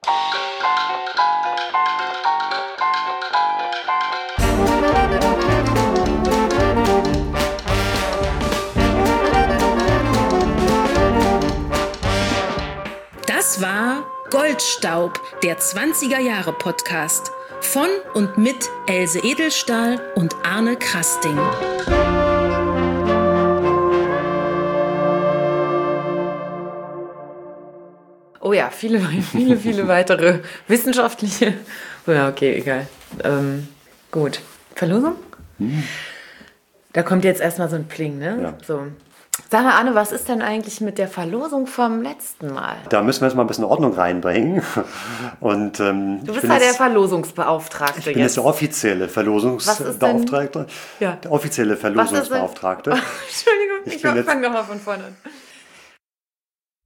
Das war Goldstaub, der zwanziger-Jahre-Podcast. Von und mit Else Edelstahl und Arne Krasting. Oh ja, viele, viele, viele weitere wissenschaftliche... Ja, okay, egal. Ähm, gut. Verlosung? Hm. Da kommt jetzt erstmal so ein Pling, ne? Ja. So. Sag mal, Arne, was ist denn eigentlich mit der Verlosung vom letzten Mal? Da müssen wir jetzt mal ein bisschen Ordnung reinbringen. Und, ähm, du bist ja der Verlosungsbeauftragte. Ich bin jetzt. jetzt der offizielle Verlosungsbeauftragte. Ja. Der offizielle Verlosungsbeauftragte. Entschuldigung, ich, ich fange nochmal von vorne an.